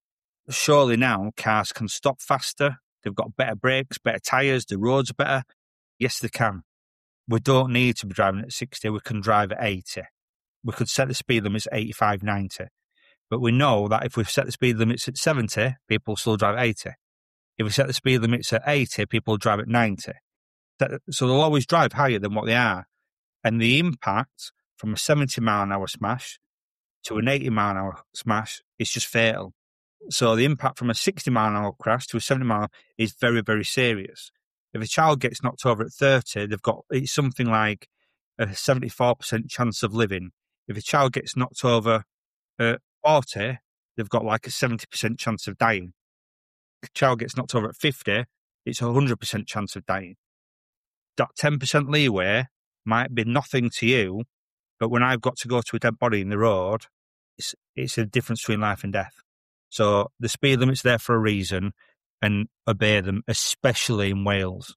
Surely now cars can stop faster. They've got better brakes, better tyres, the roads are better. Yes, they can. We don't need to be driving at sixty. We can drive at eighty. We could set the speed limits at eighty-five, ninety. But we know that if we set the speed limits at seventy, people still drive at eighty. If we set the speed limits at eighty, people drive at ninety. So they'll always drive higher than what they are. And the impact from a seventy mile an hour smash to an eighty mile an hour smash is just fatal. So the impact from a sixty mile an hour crash to a seventy mile is very, very serious. If a child gets knocked over at thirty, they've got, it's something like a seventy-four percent chance of living. If a child gets knocked over at forty, they've got like a seventy percent chance of dying. If a child gets knocked over at fifty, it's a one hundred percent chance of dying. That ten percent leeway might be nothing to you, but when I've got to go to a dead body in the road, it's, it's a difference between life and death. So the speed limit's there for a reason, and obey them, especially in Wales.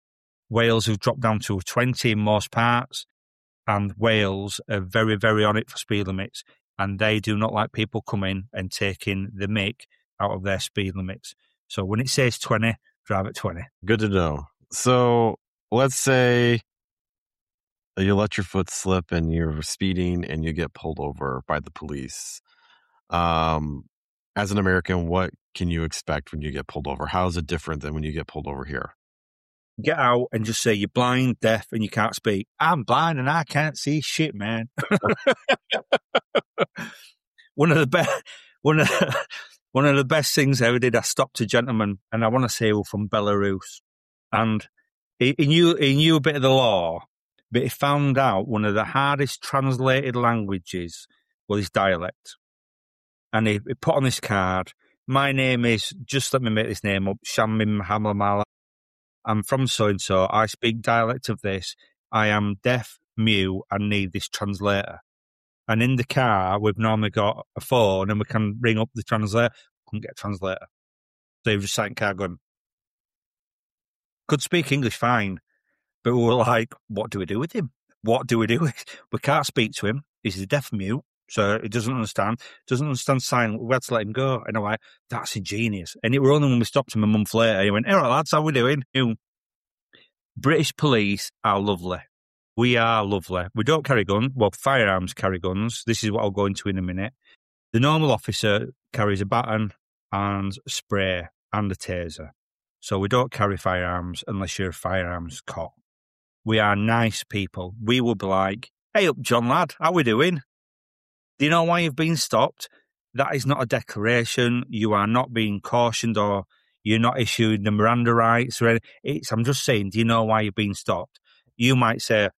Wales have dropped down to twenty in most parts, and Wales are very, very on it for speed limits, and they do not like people coming and taking the mick out of their speed limits. So when it says twenty, drive at twenty. Good to know. So let's say You let your foot slip and you're speeding and you get pulled over by the police. Um, as an American, what can you expect when you get pulled over? How is it different than when you get pulled over here? Get out and just say you're blind, deaf, and you can't speak. I'm blind and I can't see shit, man. one of the best, one of the, one of the best things I ever did. I stopped a gentleman, and I want to say he was from Belarus, and he, he knew he knew a bit of the law, but he found out one of the hardest translated languages was his dialect, and he, he put on this card, "My name is," just let me make this name up, Shamim Hamamala. I'm from so-and-so. I speak dialect of this. I am deaf, mute, and need this translator. And in the car, we've normally got a phone and we can ring up the translator. Couldn't get a translator. So he was just sat in the car going, could speak English fine. But we were like, what do we do with him? What do we do with We can't speak to him. He's a deaf mute, so he doesn't understand. Doesn't understand sign. We had to let him go. And I'm like, that's ingenious. And it were only when we stopped him a month later, he went, all right, lads, how we doing? British police are lovely. We are lovely. We don't carry guns. Well, firearms carry guns. This is what I'll go into in a minute. The normal officer carries a baton and spray and a taser. So we don't carry firearms unless you're a firearms cop. We are nice people. We will be like, hey up, John lad, how we doing? Do you know why you've been stopped? That is not a declaration. You are not being cautioned or you're not issued the Miranda rights or anything. It's, I'm just saying, do you know why you've been stopped? You might say,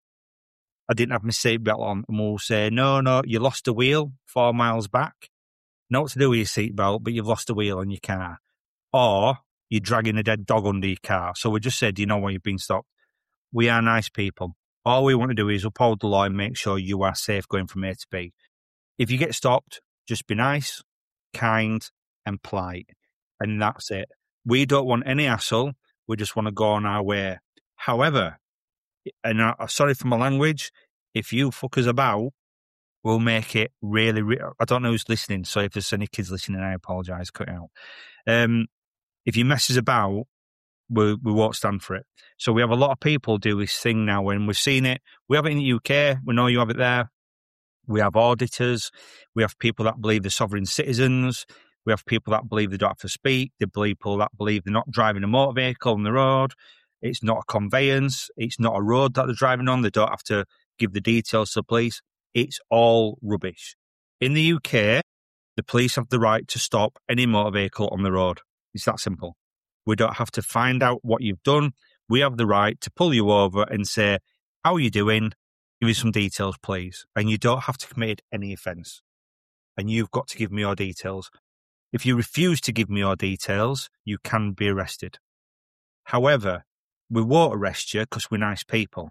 I didn't have my seatbelt on, and we'll say, no, no, you lost a wheel four miles back. Not to do with your seatbelt, but you've lost a wheel on your car. Or you're dragging a dead dog under your car. So we just said, do you know why you've been stopped? We are nice people. All we want to do is uphold the law and make sure you are safe going from A to B. If you get stopped, just be nice, kind, and polite. And that's it. We don't want any hassle. We just want to go on our way. However, and I, sorry for my language, if you fuck us about, we'll make it really, re- I don't know who's listening, so if there's any kids listening, I apologise, cut it out. Um, if you mess us about, we, we won't stand for it. So we have a lot of people do this thing now, when we've seen it. We have it in the U K, we know you have it there. We have auditors, we have people that believe they're sovereign citizens, we have people that believe they don't have to speak, they believe people that believe they're not driving a motor vehicle on the road. It's not a conveyance. It's not a road that they're driving on. They don't have to give the details to the police. It's all rubbish. In the U K, the police have the right to stop any motor vehicle on the road. It's that simple. We don't have to find out what you've done. We have the right to pull you over and say, how are you doing? Give me some details, please. And you don't have to commit any offence. And you've got to give me your details. If you refuse to give me your details, you can be arrested. However, we won't arrest you because we're nice people.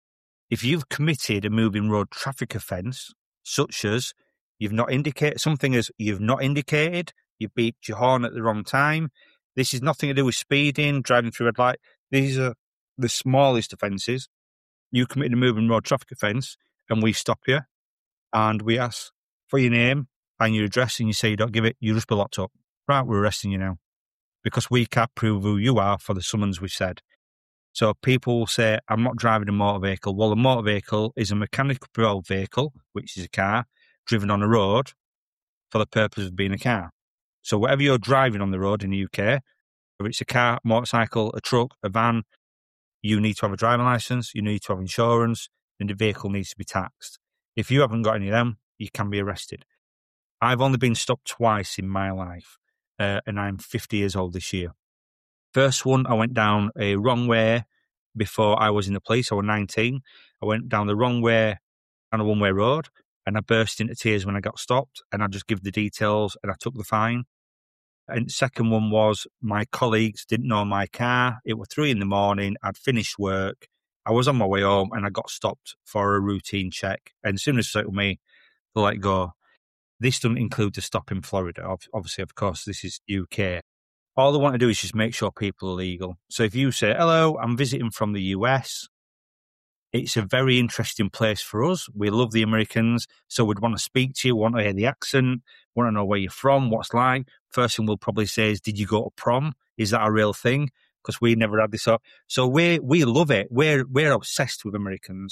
If you've committed a moving road traffic offence, such as you've not indicated something as you've not indicated, you beeped your horn at the wrong time, this is nothing to do with speeding, driving through a red light. These are the smallest offences. You committed a moving road traffic offence and we stop you and we ask for your name and your address and you say you don't give it, you just be locked up. Right, we're arresting you now because we can't prove who you are for the summons we've said. So people will say, I'm not driving a motor vehicle. Well, a motor vehicle is a mechanically propelled vehicle, which is a car, driven on a road for the purpose of being a car. So whatever you're driving on the road in the U K, whether it's a car, motorcycle, a truck, a van, you need to have a driving licence, you need to have insurance, and the vehicle needs to be taxed. If you haven't got any of them, you can be arrested. I've only been stopped twice in my life, uh, and I'm fifty years old this year. First one, I went down a wrong way before I was in the police. I was nineteen. I went down the wrong way on a one-way road, and I burst into tears when I got stopped, and I just give the details, and I took the fine. And the second one was my colleagues didn't know my car. It was three in the morning. I'd finished work. I was on my way home, and I got stopped for a routine check. And as soon as they told me to let go, this doesn't include the stop in Florida. Obviously, of course, this is U K. All they want to do is just make sure people are legal. So if you say, hello, I'm visiting from the U S, it's a very interesting place for us. We love the Americans, so we'd want to speak to you, want to hear the accent, want to know where you're from, what's like. First thing we'll probably say is, did you go to prom? Is that a real thing? Because we never had this up. So we we love it. We're we're obsessed with Americans.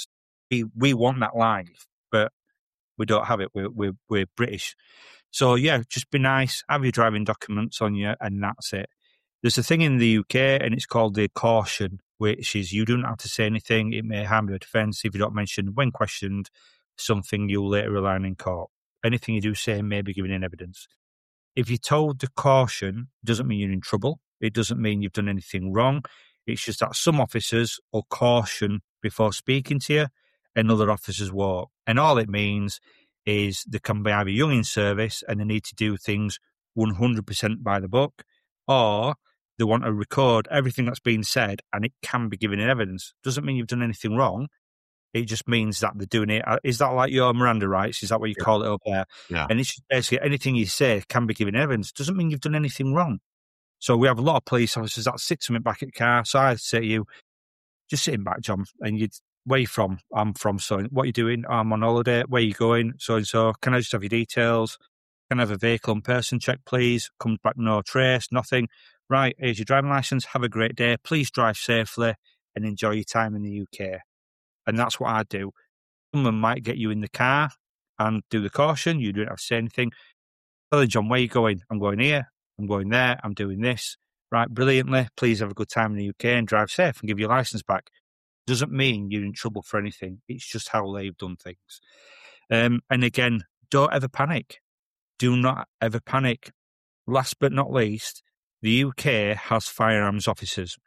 We we want that life, but we don't have it. We're, we're, we're British. So, yeah, just be nice, have your driving documents on you, and that's it. There's a thing in the U K, and it's called the caution, which is you don't have to say anything. It may harm your defence if you don't mention, when questioned, something you'll later rely on in court. Anything you do say may be given in evidence. If you're told the caution, doesn't mean you're in trouble. It doesn't mean you've done anything wrong. It's just that some officers will caution before speaking to you, and other officers won't. And all it means is they can be either young in service and they need to do things one hundred percent by the book, or they want to record everything that's been said and it can be given in evidence. Doesn't mean you've done anything wrong. It just means that they're doing it. Is that like your Miranda rights? Is that what you yeah. call it up there? Yeah. And it's just basically anything you say can be given evidence. Doesn't mean you've done anything wrong. So we have a lot of police officers that sit something back at the car. So I say to you, just sitting back, John, and you'd, where you from? I'm from so. What are you doing? I'm on holiday. Where are you going? So and so. Can I just have your details? Can I have a vehicle and person check, please? Comes back no trace, nothing. Right, here's your driving licence. Have a great day. Please drive safely and enjoy your time in the U K. And that's what I do. Someone might get you in the car and do the caution. You don't have to say anything. Tell them, John, where are you going? I'm going here. I'm going there. I'm doing this. Right, brilliantly. Please have a good time in the U K and drive safe and give your licence back. Doesn't mean you're in trouble for anything. It's just how they've done things. Um, and again, don't ever panic. Do not ever panic. Last but not least, the U K has firearms officers.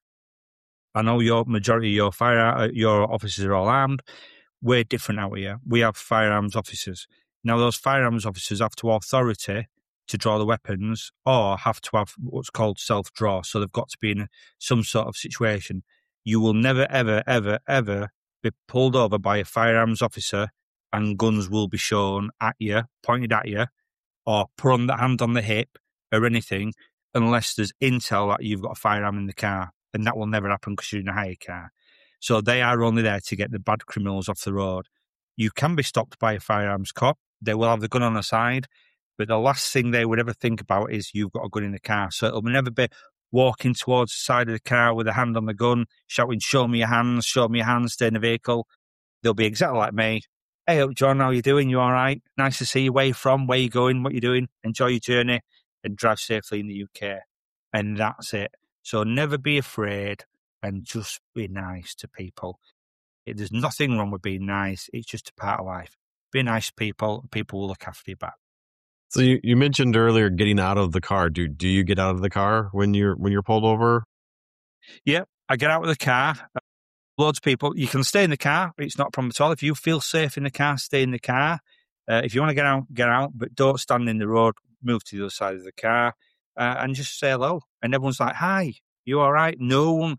I know your majority of your fire your officers are all armed. We're different out here. We have firearms officers. Now, those firearms officers have to have authority to draw the weapons or have to have what's called self-draw. So they've got to be in some sort of situation. You will never, ever, ever, ever be pulled over by a firearms officer and guns will be shown at you, pointed at you, or put on the hand on the hip or anything, unless there's intel that you've got a firearm in the car. And that will never happen because you're in a hire car. So they are only there to get the bad criminals off the road. You can be stopped by a firearms cop. They will have the gun on the side, but the last thing they would ever think about is you've got a gun in the car. So it'll never be walking towards the side of the car with a hand on the gun, shouting, show me your hands, show me your hands, stay in the vehicle. They'll be exactly like me. Hey, John, how you doing? You all right? Nice to see you. Where you from? Where you going? What you doing? Enjoy your journey and drive safely in the U K. And that's it. So never be afraid and just be nice to people. It, there's nothing wrong with being nice. It's just a part of life. Be nice to people. People will look after you back. So you, you mentioned earlier getting out of the car. Do do you get out of the car when you're when you're pulled over? Yeah, I get out of the car. Uh, loads of people. You can stay in the car. It's not a problem at all. If you feel safe in the car, stay in the car. Uh, if you want to get out, get out. But don't stand in the road. Move to the other side of the car uh, and just say hello. And everyone's like, "Hi, you all right?" No one.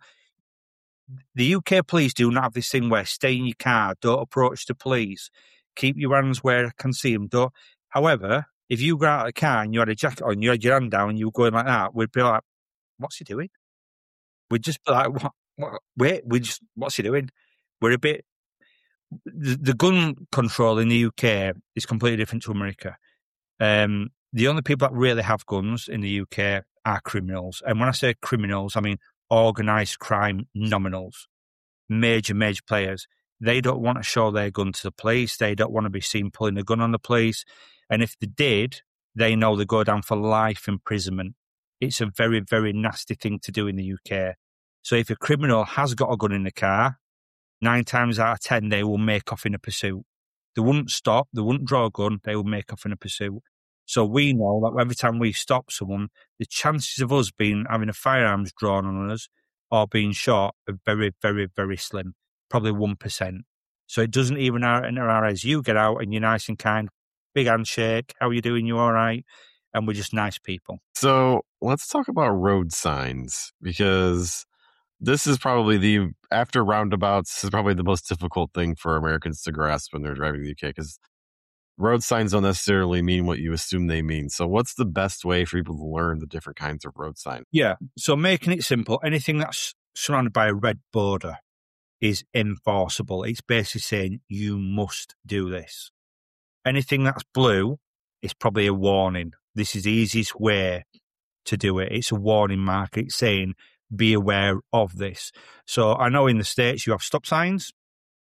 The U K police do not have this thing where stay in your car. Don't approach the police. Keep your hands where I can see them. Don't. However, if you got out of the car and you had a jacket on, you had your hand down and you were going like that, we'd be like, what's he doing? We'd just be like, what? what? Wait, we just, what's he doing? We're a bit, the, the gun control in the U K is completely different to America. Um, the only people that really have guns in the U K are criminals. And when I say criminals, I mean organised crime nominals, major, major players. They don't want to show their gun to the police. They don't want to be seen pulling a gun on the police. And if they did, they know they go down for life imprisonment. It's a very, very nasty thing to do in the U K. So if a criminal has got a gun in the car, nine times out of ten, they will make off in a pursuit. They wouldn't stop. They wouldn't draw a gun. They will make off in a pursuit. So we know that every time we stop someone, the chances of us being having a firearms drawn on us or being shot are very, very, very slim. Probably one percent. So it doesn't even enter our heads. You get out and you're nice and kind. Big handshake. How are you doing? You all right? And we're just nice people. So let's talk about road signs, because this is probably the, after roundabouts, this is probably the most difficult thing for Americans to grasp when they're driving the U K, because road signs don't necessarily mean what you assume they mean. So what's the best way for people to learn the different kinds of road signs? Yeah. So making it simple, anything that's surrounded by a red border is enforceable. It's basically saying you must do this. Anything that's blue is probably a warning. This is the easiest way to do it. It's a warning mark. It's saying be aware of this. So I know in the States you have stop signs.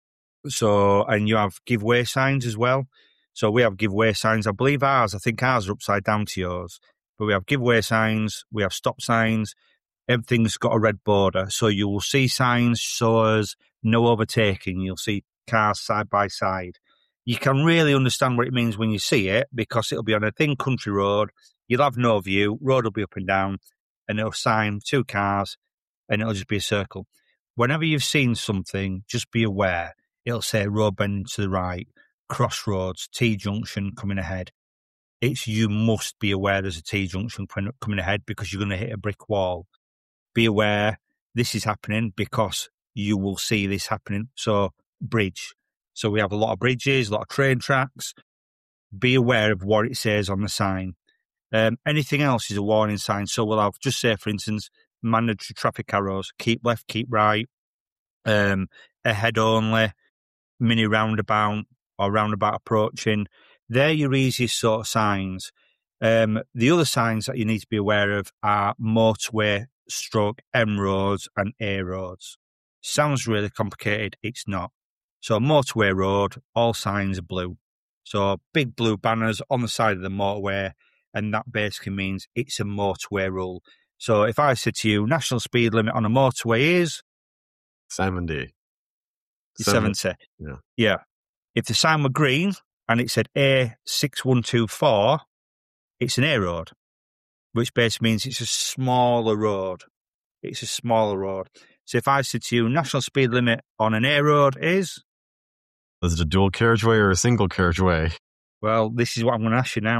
So, and you have giveaway signs as well. So we have giveaway signs. I believe ours, I think ours are upside down to yours. But we have giveaway signs, we have stop signs. Everything's got a red border. So you will see signs, show us no overtaking. You'll see cars side by side. You can really understand what it means when you see it, because it'll be on a thin country road. You'll have no view. Road will be up and down, and it'll sign two cars, and it'll just be a circle. Whenever you've seen something, just be aware. It'll say road bending to the right, crossroads, T-junction coming ahead. It's you must be aware there's a T-junction coming ahead because you're going to hit a brick wall. Be aware this is happening because you will see this happening. So, bridge. So we have a lot of bridges, a lot of train tracks. Be aware of what it says on the sign. Um, anything else is a warning sign. So we'll have, just say, for instance, mandatory traffic arrows. Keep left, keep right. Um, ahead only. Mini roundabout or roundabout approaching. They're your easiest sort of signs. Um, the other signs that you need to be aware of are motorway, stroke, M roads and A roads. Sounds really complicated. It's not. So motorway road, all signs are blue. So big blue banners on the side of the motorway, and that basically means it's a motorway rule. So if I said to you, national speed limit on a motorway is seventy. seventy. Yeah. Yeah. If the sign were green and it said A six one two four, it's an A road, which basically means it's a smaller road. It's a smaller road. So if I said to you, national speed limit on an A road is? Is it a dual carriageway or a single carriageway? Well, this is what I'm going to ask you now.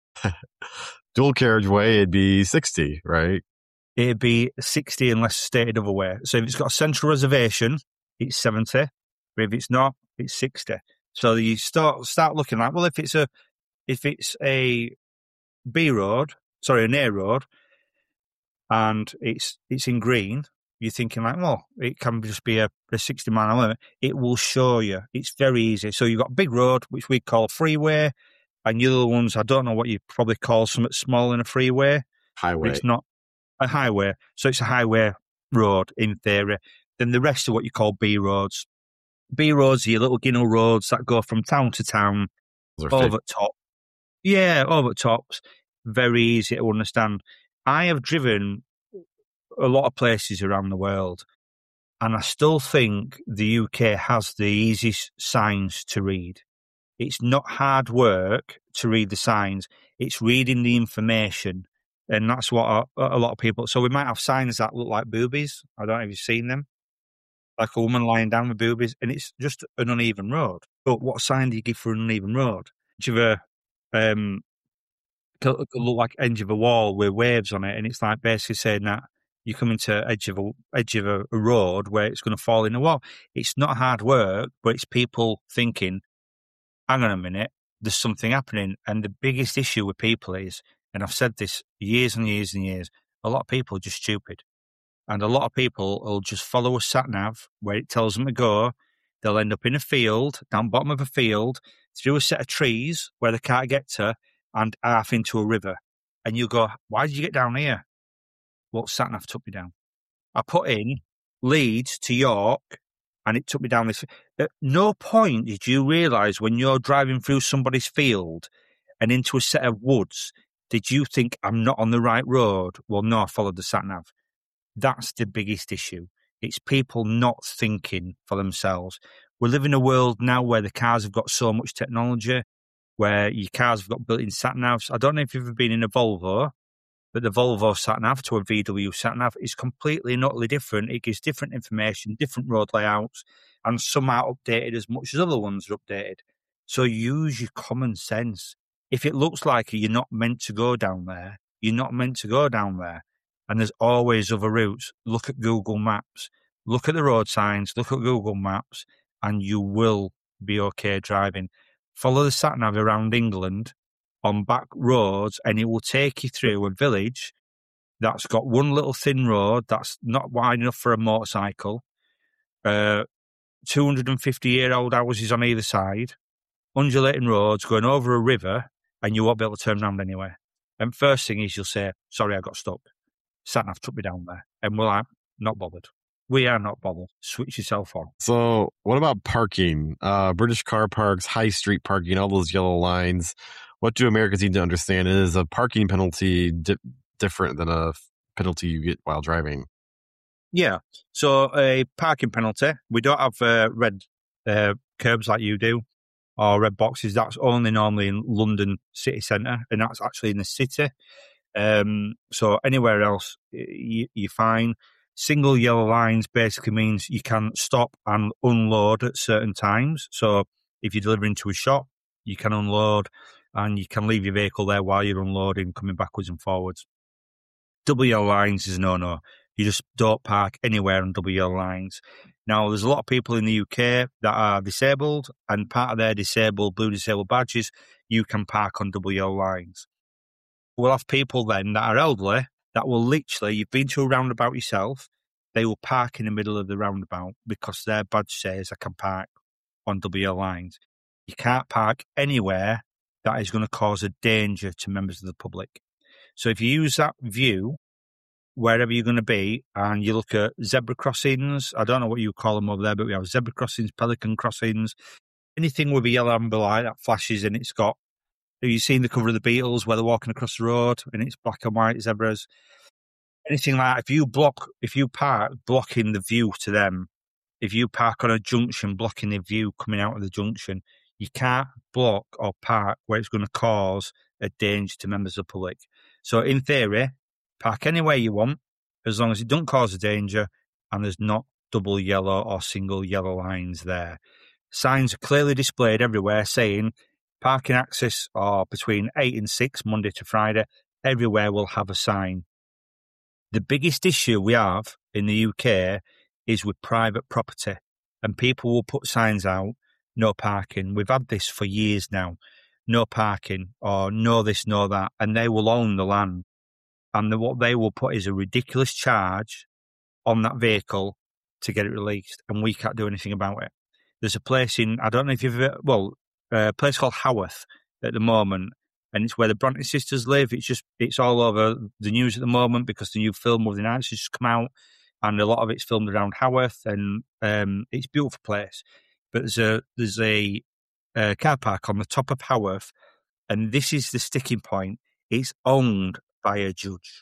Dual carriageway, it'd be sixty, right? It'd be sixty unless stated other way. So if it's got a central reservation, it's seventy. But if it's not, it's sixty. So you start start looking like, well, if it's a if it's a B road, sorry, an A road, and it's it's in green, you're thinking like, well, it can just be a, a sixty mile limit. It will show you. It's very easy. So you've got a big road, which we call freeway, and the other ones, I don't know what you probably call something small in a freeway. Highway. It's not a highway. So it's a highway road in theory. Then the rest are what you call B roads. B roads are your little guinnel roads that go from town to town, over top. Yeah, over tops. Very easy to understand. I have driven a lot of places around the world, and I still think the U K has the easiest signs to read. It's not hard work to read the signs. It's reading the information, and that's what a, a lot of people... So we might have signs that look like boobies. I don't know if you've seen them. Like a woman lying down with boobies, and it's just an uneven road. But what sign do you give for an uneven road? Do you have a... Um, could look like edge of a wall with waves on it, and it's like basically saying that you come into edge of a edge of a, a road where it's going to fall in a wall. It's not hard work, but it's people thinking, hang on a minute, there's something happening. And the biggest issue with people is, and I've said this years and years and years, a lot of people are just stupid. And a lot of people will just follow a sat-nav where it tells them to go. They'll end up in a field, down bottom of a field, through a set of trees where they can't get to, and half into a river. And you go, why did you get down here? Well, sat-nav took me down. I put in Leeds to York, and it took me down this. At no point did you realise when you're driving through somebody's field and into a set of woods, did you think, I'm not on the right road? Well, no, I followed the sat-nav. That's the biggest issue. It's people not thinking for themselves. We live in a world now where the cars have got so much technology, where your cars have got built-in sat-navs. I don't know if you've ever been in a Volvo, but the Volvo sat-nav to a V W sat-nav is completely and utterly different. It gives different information, different road layouts, and some are updated as much as other ones are updated. So use your common sense. If it looks like you're not meant to go down there, you're not meant to go down there. And there's always other routes. Look at Google Maps. Look at the road signs. Look at Google Maps, and you will be okay driving. Follow the sat-nav around England on back roads, and it will take you through a village that's got one little thin road that's not wide enough for a motorcycle, uh, two hundred fifty-year-old houses on either side, undulating roads going over a river, and you won't be able to turn around anyway. And first thing is you'll say, sorry, I got stuck. Sat-nav took me down there. And we're like, not bothered. We are not bothered. Switch yourself on. So what about parking? Uh, British car parks, high street parking, all those yellow lines. What do Americans need to understand? Is a parking penalty di- different than a penalty you get while driving? Yeah. So a parking penalty, we don't have uh, red uh, curbs like you do, or red boxes. That's only normally in London city centre, and that's actually in the city. Um, so anywhere else, you, you're fine. Single yellow lines basically means you can stop and unload at certain times. So if you're delivering to a shop, you can unload and you can leave your vehicle there while you're unloading, coming backwards and forwards. Double yellow lines is no-no. You just don't park anywhere on double yellow lines. Now, there's a lot of people in the U K that are disabled, and part of their disabled, blue disabled badges, you can park on double yellow lines. We'll have people then that are elderly that will literally, you've been to a roundabout yourself, they will park in the middle of the roundabout because their badge says I can park on double yellow lines. You can't park anywhere that is going to cause a danger to members of the public. So if you use that view, wherever you're going to be, and you look at zebra crossings, I don't know what you call them over there, but we have zebra crossings, pelican crossings, anything with a yellow amber light that flashes and it's got, have you seen the cover of the Beatles where they're walking across the road and it's black and white zebras? Anything like that, if you block, if you park blocking the view to them, if you park on a junction blocking the view coming out of the junction, you can't block or park where it's going to cause a danger to members of the public. So in theory, park anywhere you want, as long as it doesn't cause a danger and there's not double yellow or single yellow lines there. Signs are clearly displayed everywhere saying parking access or between eight and six, Monday to Friday. Everywhere will have a sign. The biggest issue we have in the U K is with private property, and people will put signs out, no parking. We've had this for years now, no parking or no this, no that, and they will own the land. And the, what they will put is a ridiculous charge on that vehicle to get it released, and we can't do anything about it. There's a place in, I don't know if you've ever, well, a place called Haworth at the moment, and it's where the Bronte sisters live. It's just, it's all over the news at the moment because the new film Moving Nights has just come out, and a lot of it's filmed around Haworth, and um, it's a beautiful place. But there's a there's a, a car park on the top of Haworth, and this is the sticking point. It's owned by a judge,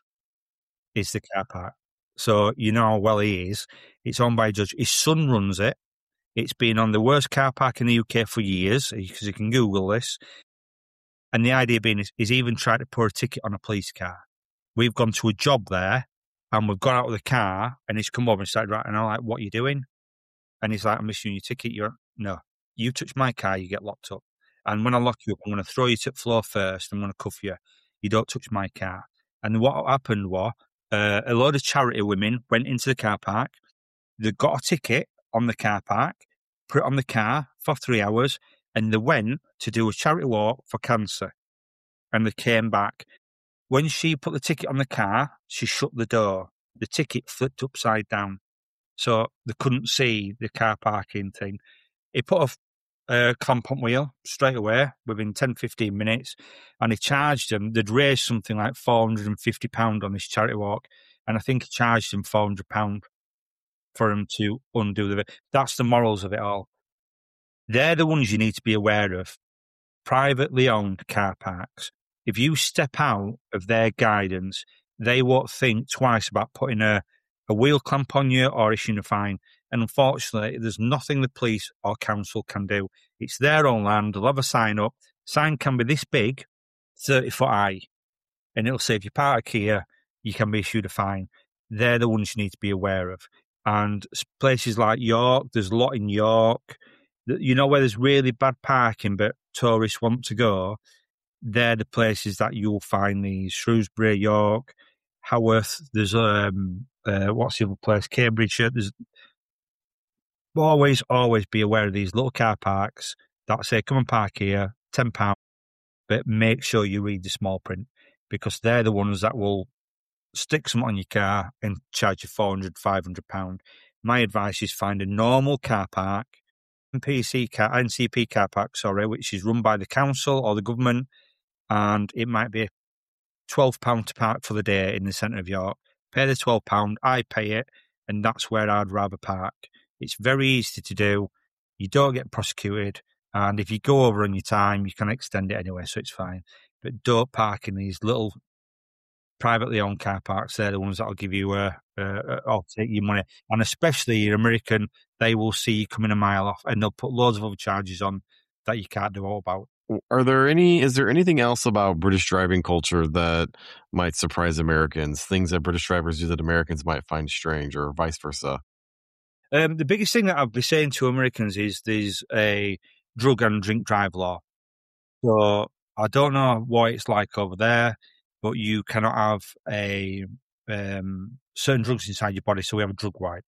is the car park. So you know how well he is. It's owned by a judge. His son runs it. It's been on the worst car park in the U K for years, because you can Google this. And the idea being is he's even tried to put a ticket on a police car. We've gone to a job there, and we've got out of the car, and he's come over and started writing. And I'm like, what are you doing? And he's like, I'm issuing your ticket. You're no, you touch my car, you get locked up. And when I lock you up, I'm going to throw you to the floor first. I'm going to cuff you. You don't touch my car. And what happened was uh, a load of charity women went into the car park. They got a ticket on the car park, put it on the car for three hours, and they went to do a charity walk for cancer. And they came back. When she put the ticket on the car, she shut the door. The ticket flipped upside down, so they couldn't see the car parking thing. He put a uh, clamp on wheel straight away within ten, fifteen minutes, and he charged them. They'd raised something like four hundred fifty pounds on this charity walk, and I think he charged them four hundred pounds for him to undo the. That's the morals of it all. They're the ones you need to be aware of. Privately owned car parks. If you step out of their guidance, they won't think twice about putting a, a wheel clamp on you or issuing a fine. And unfortunately, there's nothing the police or council can do. It's their own land. They'll have a sign up. Sign can be this big, thirty foot high, and it'll say if you park here, you can be issued a fine. They're the ones you need to be aware of. And places like York, there's a lot in York, you know, where there's really bad parking, but tourists want to go. They're the places that you'll find these. Shrewsbury, York, Haworth. There's um, uh, what's the other place? Cambridgeshire. There's always, always be aware of these little car parks that say, "Come and park here, ten pounds." But make sure you read the small print, because they're the ones that will stick something on your car and charge you four hundred, five hundred pounds. My advice is find a normal car park, N P C car, N C P car park, sorry, which is run by the council or the government, and it might be twelve pounds to park for the day in the centre of York. Pay the twelve pounds, I pay it, and that's where I'd rather park. It's very easy to do. You don't get prosecuted, and if you go over on your time, you can extend it anyway, so it's fine. But don't park in these little privately owned car parks. They're the ones that'll give you a, a, a I'll take your money. And especially you're American, they will see you coming a mile off, and they'll put loads of other charges on that you can't do all about. Are there any, is there anything else about British driving culture that might surprise Americans? Things that British drivers do that Americans might find strange, or vice versa? Um, the biggest thing that I'll be saying to Americans is there's a drug and drink drive law. So I don't know what it's like over there, but you cannot have a um, certain drugs inside your body. So we have a drug wipe,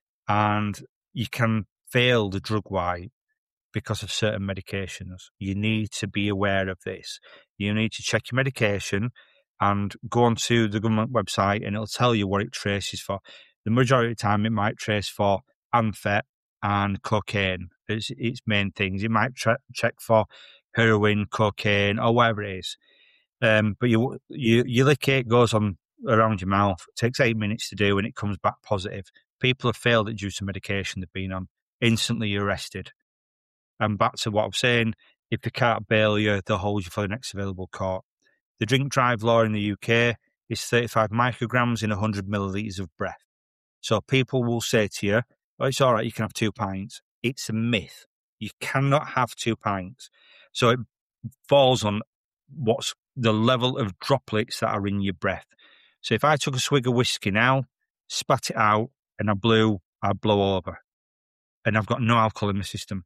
and you can fail the drug wipe because of certain medications. You need to be aware of this. You need to check your medication and go onto the government website, and it'll tell you what it traces for. The majority of the time, it might trace for amphet and cocaine. It's its main things. It might tra- check for heroin, cocaine, or whatever it is. Um, but you, you you lick it, it goes on around your mouth. It takes eight minutes to do, and it comes back positive. People have failed it due to medication they've been on. Instantly, you're arrested. And back to what I'm saying, if they can't bail you, they'll hold you for the next available court. The drink drive law in the U K is thirty-five micrograms in one hundred millilitres of breath. So people will say to you, oh, it's all right, you can have two pints. It's a myth. You cannot have two pints. So it falls on what's the level of droplets that are in your breath. So if I took a swig of whiskey now, spat it out, and I blew, I'd blow over. And I've got no alcohol in my system.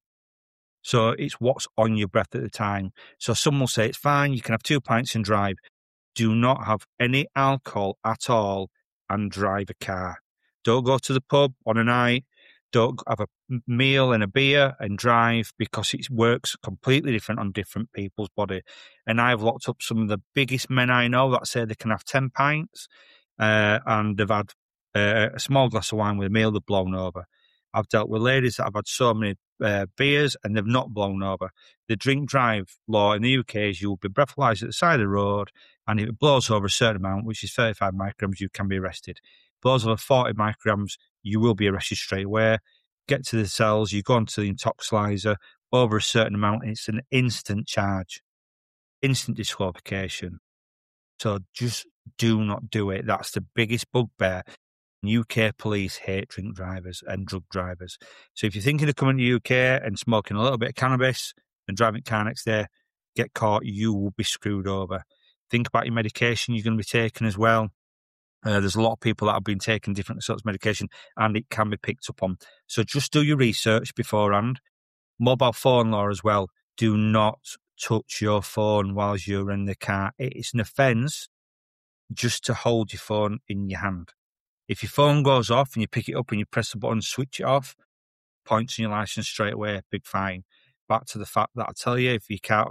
So it's what's on your breath at the time. So some will say it's fine, you can have two pints and drive. Do not have any alcohol at all and drive a car. Don't go to the pub on a night. Don't have a meal and a beer and drive, because it works completely different on different people's body. And I've locked up some of the biggest men I know that say they can have ten pints uh, and they've had uh, a small glass of wine with a meal, they've blown over. I've dealt with ladies that have had so many uh, beers and they've not blown over. The drink drive law in the U K is you'll be breathalyzed at the side of the road, and if it blows over a certain amount, which is thirty-five micrograms, you can be arrested. Blows over forty micrograms, you will be arrested straight away. Get to the cells, you go onto the intoxilizer, over a certain amount, and it's an instant charge, instant disqualification. So just do not do it. That's the biggest bugbear. U K police hate drink drivers and drug drivers. So if you're thinking of coming to the U K and smoking a little bit of cannabis and driving a car next day, get caught, you will be screwed over. Think about your medication you're going to be taking as well. Uh, there's a lot of people that have been taking different sorts of medication, and it can be picked up on. So just do your research beforehand. Mobile phone law as well. Do not touch your phone while you're in the car. It's an offence just to hold your phone in your hand. If your phone goes off and you pick it up and you press the button, switch it off, points in your license straight away, big fine. Back to the fact that I tell you, if you can't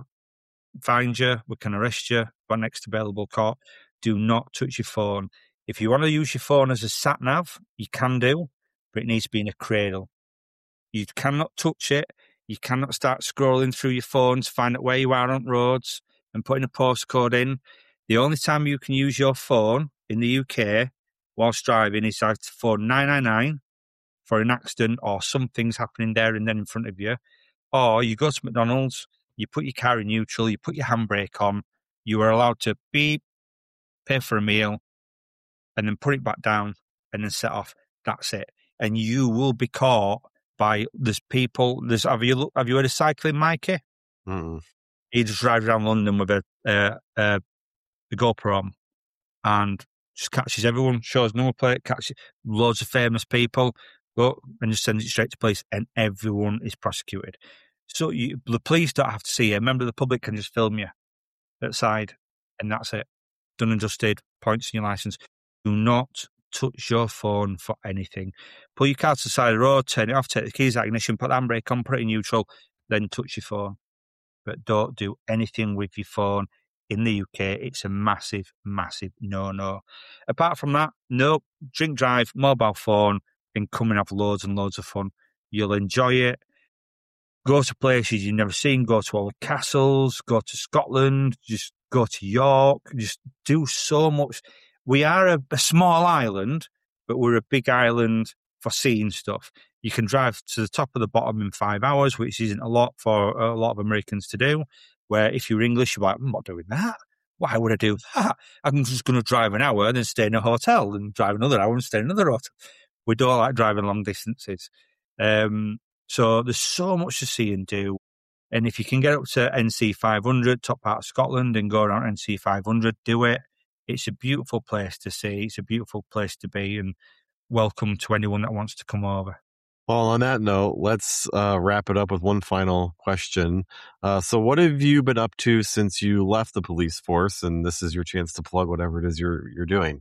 find you, we can arrest you by next available court. Do not touch your phone. If you want to use your phone as a sat nav, you can do, but it needs to be in a cradle. You cannot touch it. You cannot start scrolling through your phone to find out where you are on roads and putting a postcode in. The only time you can use your phone in the U K whilst driving is either for nine nine nine for an accident or something's happening there and then in front of you, or you go to McDonald's, you put your car in neutral, you put your handbrake on, you are allowed to beep, pay for a meal, and then put it back down and then set off. That's it. And you will be caught by, there's people, there's, have you have you heard of Cycling Mikey? Mm. He just drives around London with a, uh, uh, a GoPro on and just catches everyone, shows number plate, catches loads of famous people, go and just sends it straight to police, and everyone is prosecuted. So you, the police don't have to see you. A member of the public can just film you outside, and that's it. Done and dusted, points in your licence. Do not touch your phone for anything. Pull your car to the side of the road, turn it off, take the keys out of ignition, put the handbrake on, put it in neutral, then touch your phone. But don't do anything with your phone. In the U K, it's a massive, massive no-no. Apart from that, no, drink drive, mobile phone, and come and have loads and loads of fun. You'll enjoy it. Go to places you've never seen, go to all the castles, go to Scotland, just go to York, just do so much. We are a, a small island, but we're a big island for seeing stuff. You can drive to the top of the bottom in five hours, which isn't a lot for a lot of Americans to do, where if you're English, you're like, I'm not doing that. Why would I do that? I'm just going to drive an hour and then stay in a hotel and drive another hour and stay in another hotel. We don't like driving long distances. Um, so there's so much to see and do. And if you can get up to N C five hundred, top part of Scotland, and go around N C five hundred, do it. It's a beautiful place to see. It's a beautiful place to be, and welcome to anyone that wants to come over. Well, on that note, let's uh, wrap it up with one final question. Uh, so what have you been up to since you left the police force? And this is your chance to plug whatever it is you're you're doing.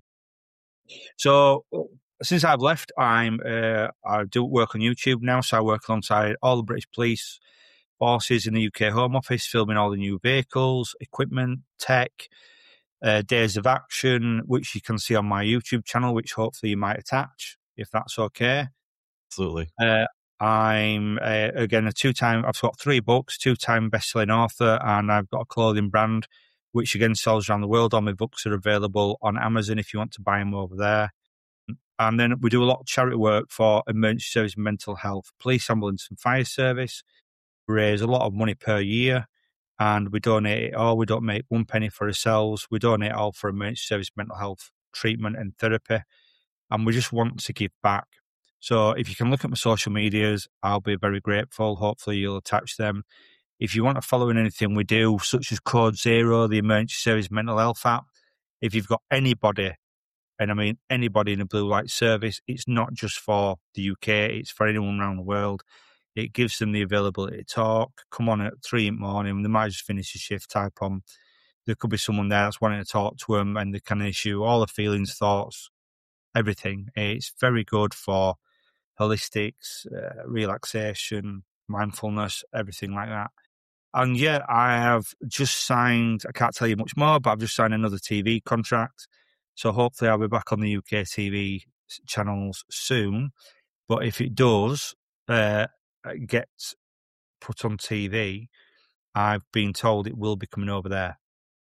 So since I've left, I'm uh, I do work on YouTube now. So I work alongside all the British police forces in the U K Home Office, filming all the new vehicles, equipment, tech, uh, days of action, which you can see on my YouTube channel, which hopefully you might attach, if that's okay. Absolutely. Uh, I'm, uh, again, a two-time, I've got three books, two-time best-selling author, and I've got a clothing brand, which again sells around the world. All my books are available on Amazon if you want to buy them over there. And then we do a lot of charity work for emergency service and mental health, police, ambulance and fire service. We raise a lot of money per year, and we donate it all. We don't make one penny for ourselves. We donate it all for emergency service mental health treatment and therapy, and we just want to give back. So if you can look at my social medias, I'll be very grateful. Hopefully you'll attach them. If you want to follow in anything we do, such as Code Zero, the emergency service mental health app, if you've got anybody, and I mean anybody in a blue light service, it's not just for the U K, it's for anyone around the world. It gives them the availability to talk, come on at three in the morning, they might just finish a shift, type on. There could be someone there that's wanting to talk to them, and they can issue all the feelings, thoughts, everything. It's very good for holistics, uh, relaxation, mindfulness, everything like that. And yeah, I have just signed, I can't tell you much more, but I've just signed another T V contract. So hopefully I'll be back on the U K T V channels soon. But if it does uh, get put on T V, I've been told it will be coming over there.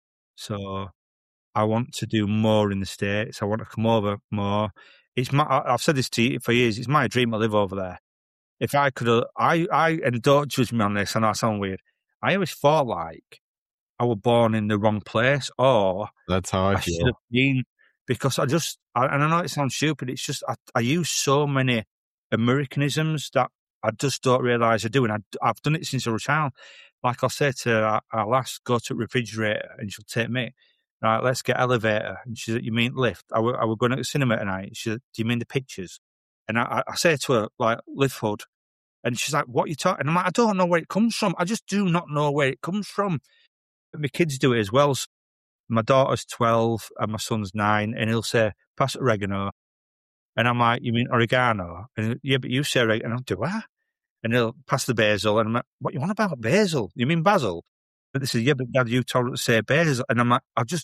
So I want to do more in the States. I want to come over more. It's my, I've said this to you for years. It's my dream to live over there. If I could, uh, I, I, and don't judge me on this, I know I sound weird. I always thought like I was born in the wrong place, or that's how I, I feel. should have been, because I just, I, and I know it sounds stupid. It's just, I, I use so many Americanisms that I just don't realise I do. And I, I've done it since I was a child. Like I'll say to our, our last, go to the refrigerator, and she'll take me. Right, let's get elevator. And she said, you mean lift? I were, I were going to the cinema tonight. She said, do you mean the pictures? And I, I say to her, like, lift hood. And she's like, what are you talking? And I'm like, I don't know where it comes from. I just do not know where it comes from. But my kids do it as well. So my daughter's twelve and my son's nine, and he'll say, pass oregano. And I'm like, you mean oregano? And yeah, but you say oregano. And I'll do I? And he'll pass the basil. And I'm like, what you want about basil? You mean basil? But they say, yeah, but Dad, you told her to say basil. And I'm like, I just,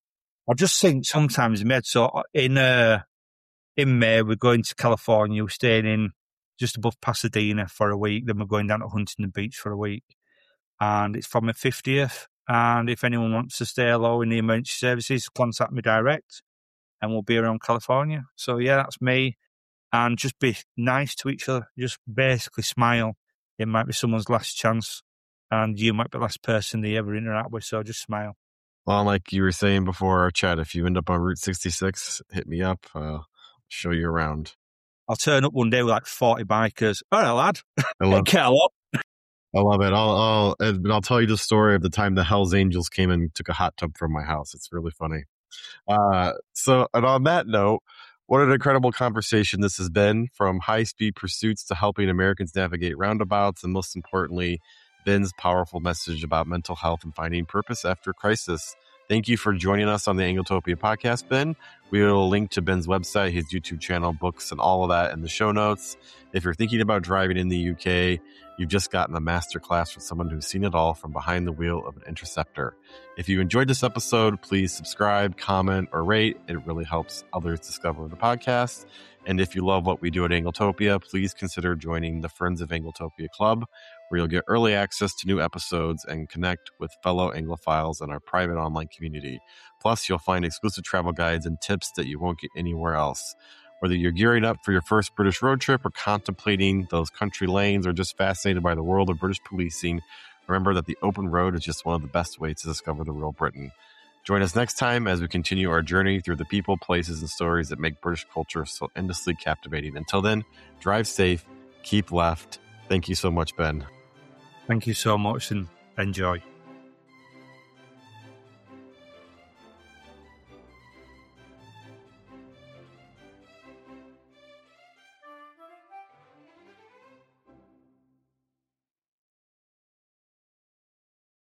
I just think sometimes in my head. So in, uh, in May, we're going to California. We're staying in just above Pasadena for a week. Then we're going down to Huntington Beach for a week. And it's for my fiftieth. And if anyone wants to stay low in the emergency services, contact me direct, and we'll be around California. So yeah, that's me. And just be nice to each other. Just basically smile. It might be someone's last chance, and you might be the last person they ever interact with. So just smile. Well, like you were saying before our chat, if you end up on Route sixty-six, hit me up. Uh, show you around. I'll turn up one day with like forty bikers. All right, lad. I love, Get a lot. I love it. I'll, I'll, and I'll tell you the story of the time the Hells Angels came and took a hot tub from my house. It's really funny. Uh, so, and on that note, what an incredible conversation this has been, from high-speed pursuits to helping Americans navigate roundabouts, and most importantly, Ben's powerful message about mental health and finding purpose after crisis. Thank you for joining us on the Angletopia podcast, Ben. We will link to Ben's website, his YouTube channel, books, and all of that in the show notes. If you're thinking about driving in the U K, you've just gotten a masterclass from someone who's seen it all from behind the wheel of an Interceptor. If you enjoyed this episode, please subscribe, comment, or rate. It really helps others discover the podcast. And if you love what we do at Angletopia, please consider joining the Friends of Angletopia Club, where you'll get early access to new episodes and connect with fellow Anglophiles in our private online community. Plus, you'll find exclusive travel guides and tips that you won't get anywhere else. Whether you're gearing up for your first British road trip or contemplating those country lanes or just fascinated by the world of British policing, remember that the open road is just one of the best ways to discover the real Britain. Join us next time as we continue our journey through the people, places, and stories that make British culture so endlessly captivating. Until then, drive safe, keep left. Thank you so much, Ben. Thank you so much, and enjoy.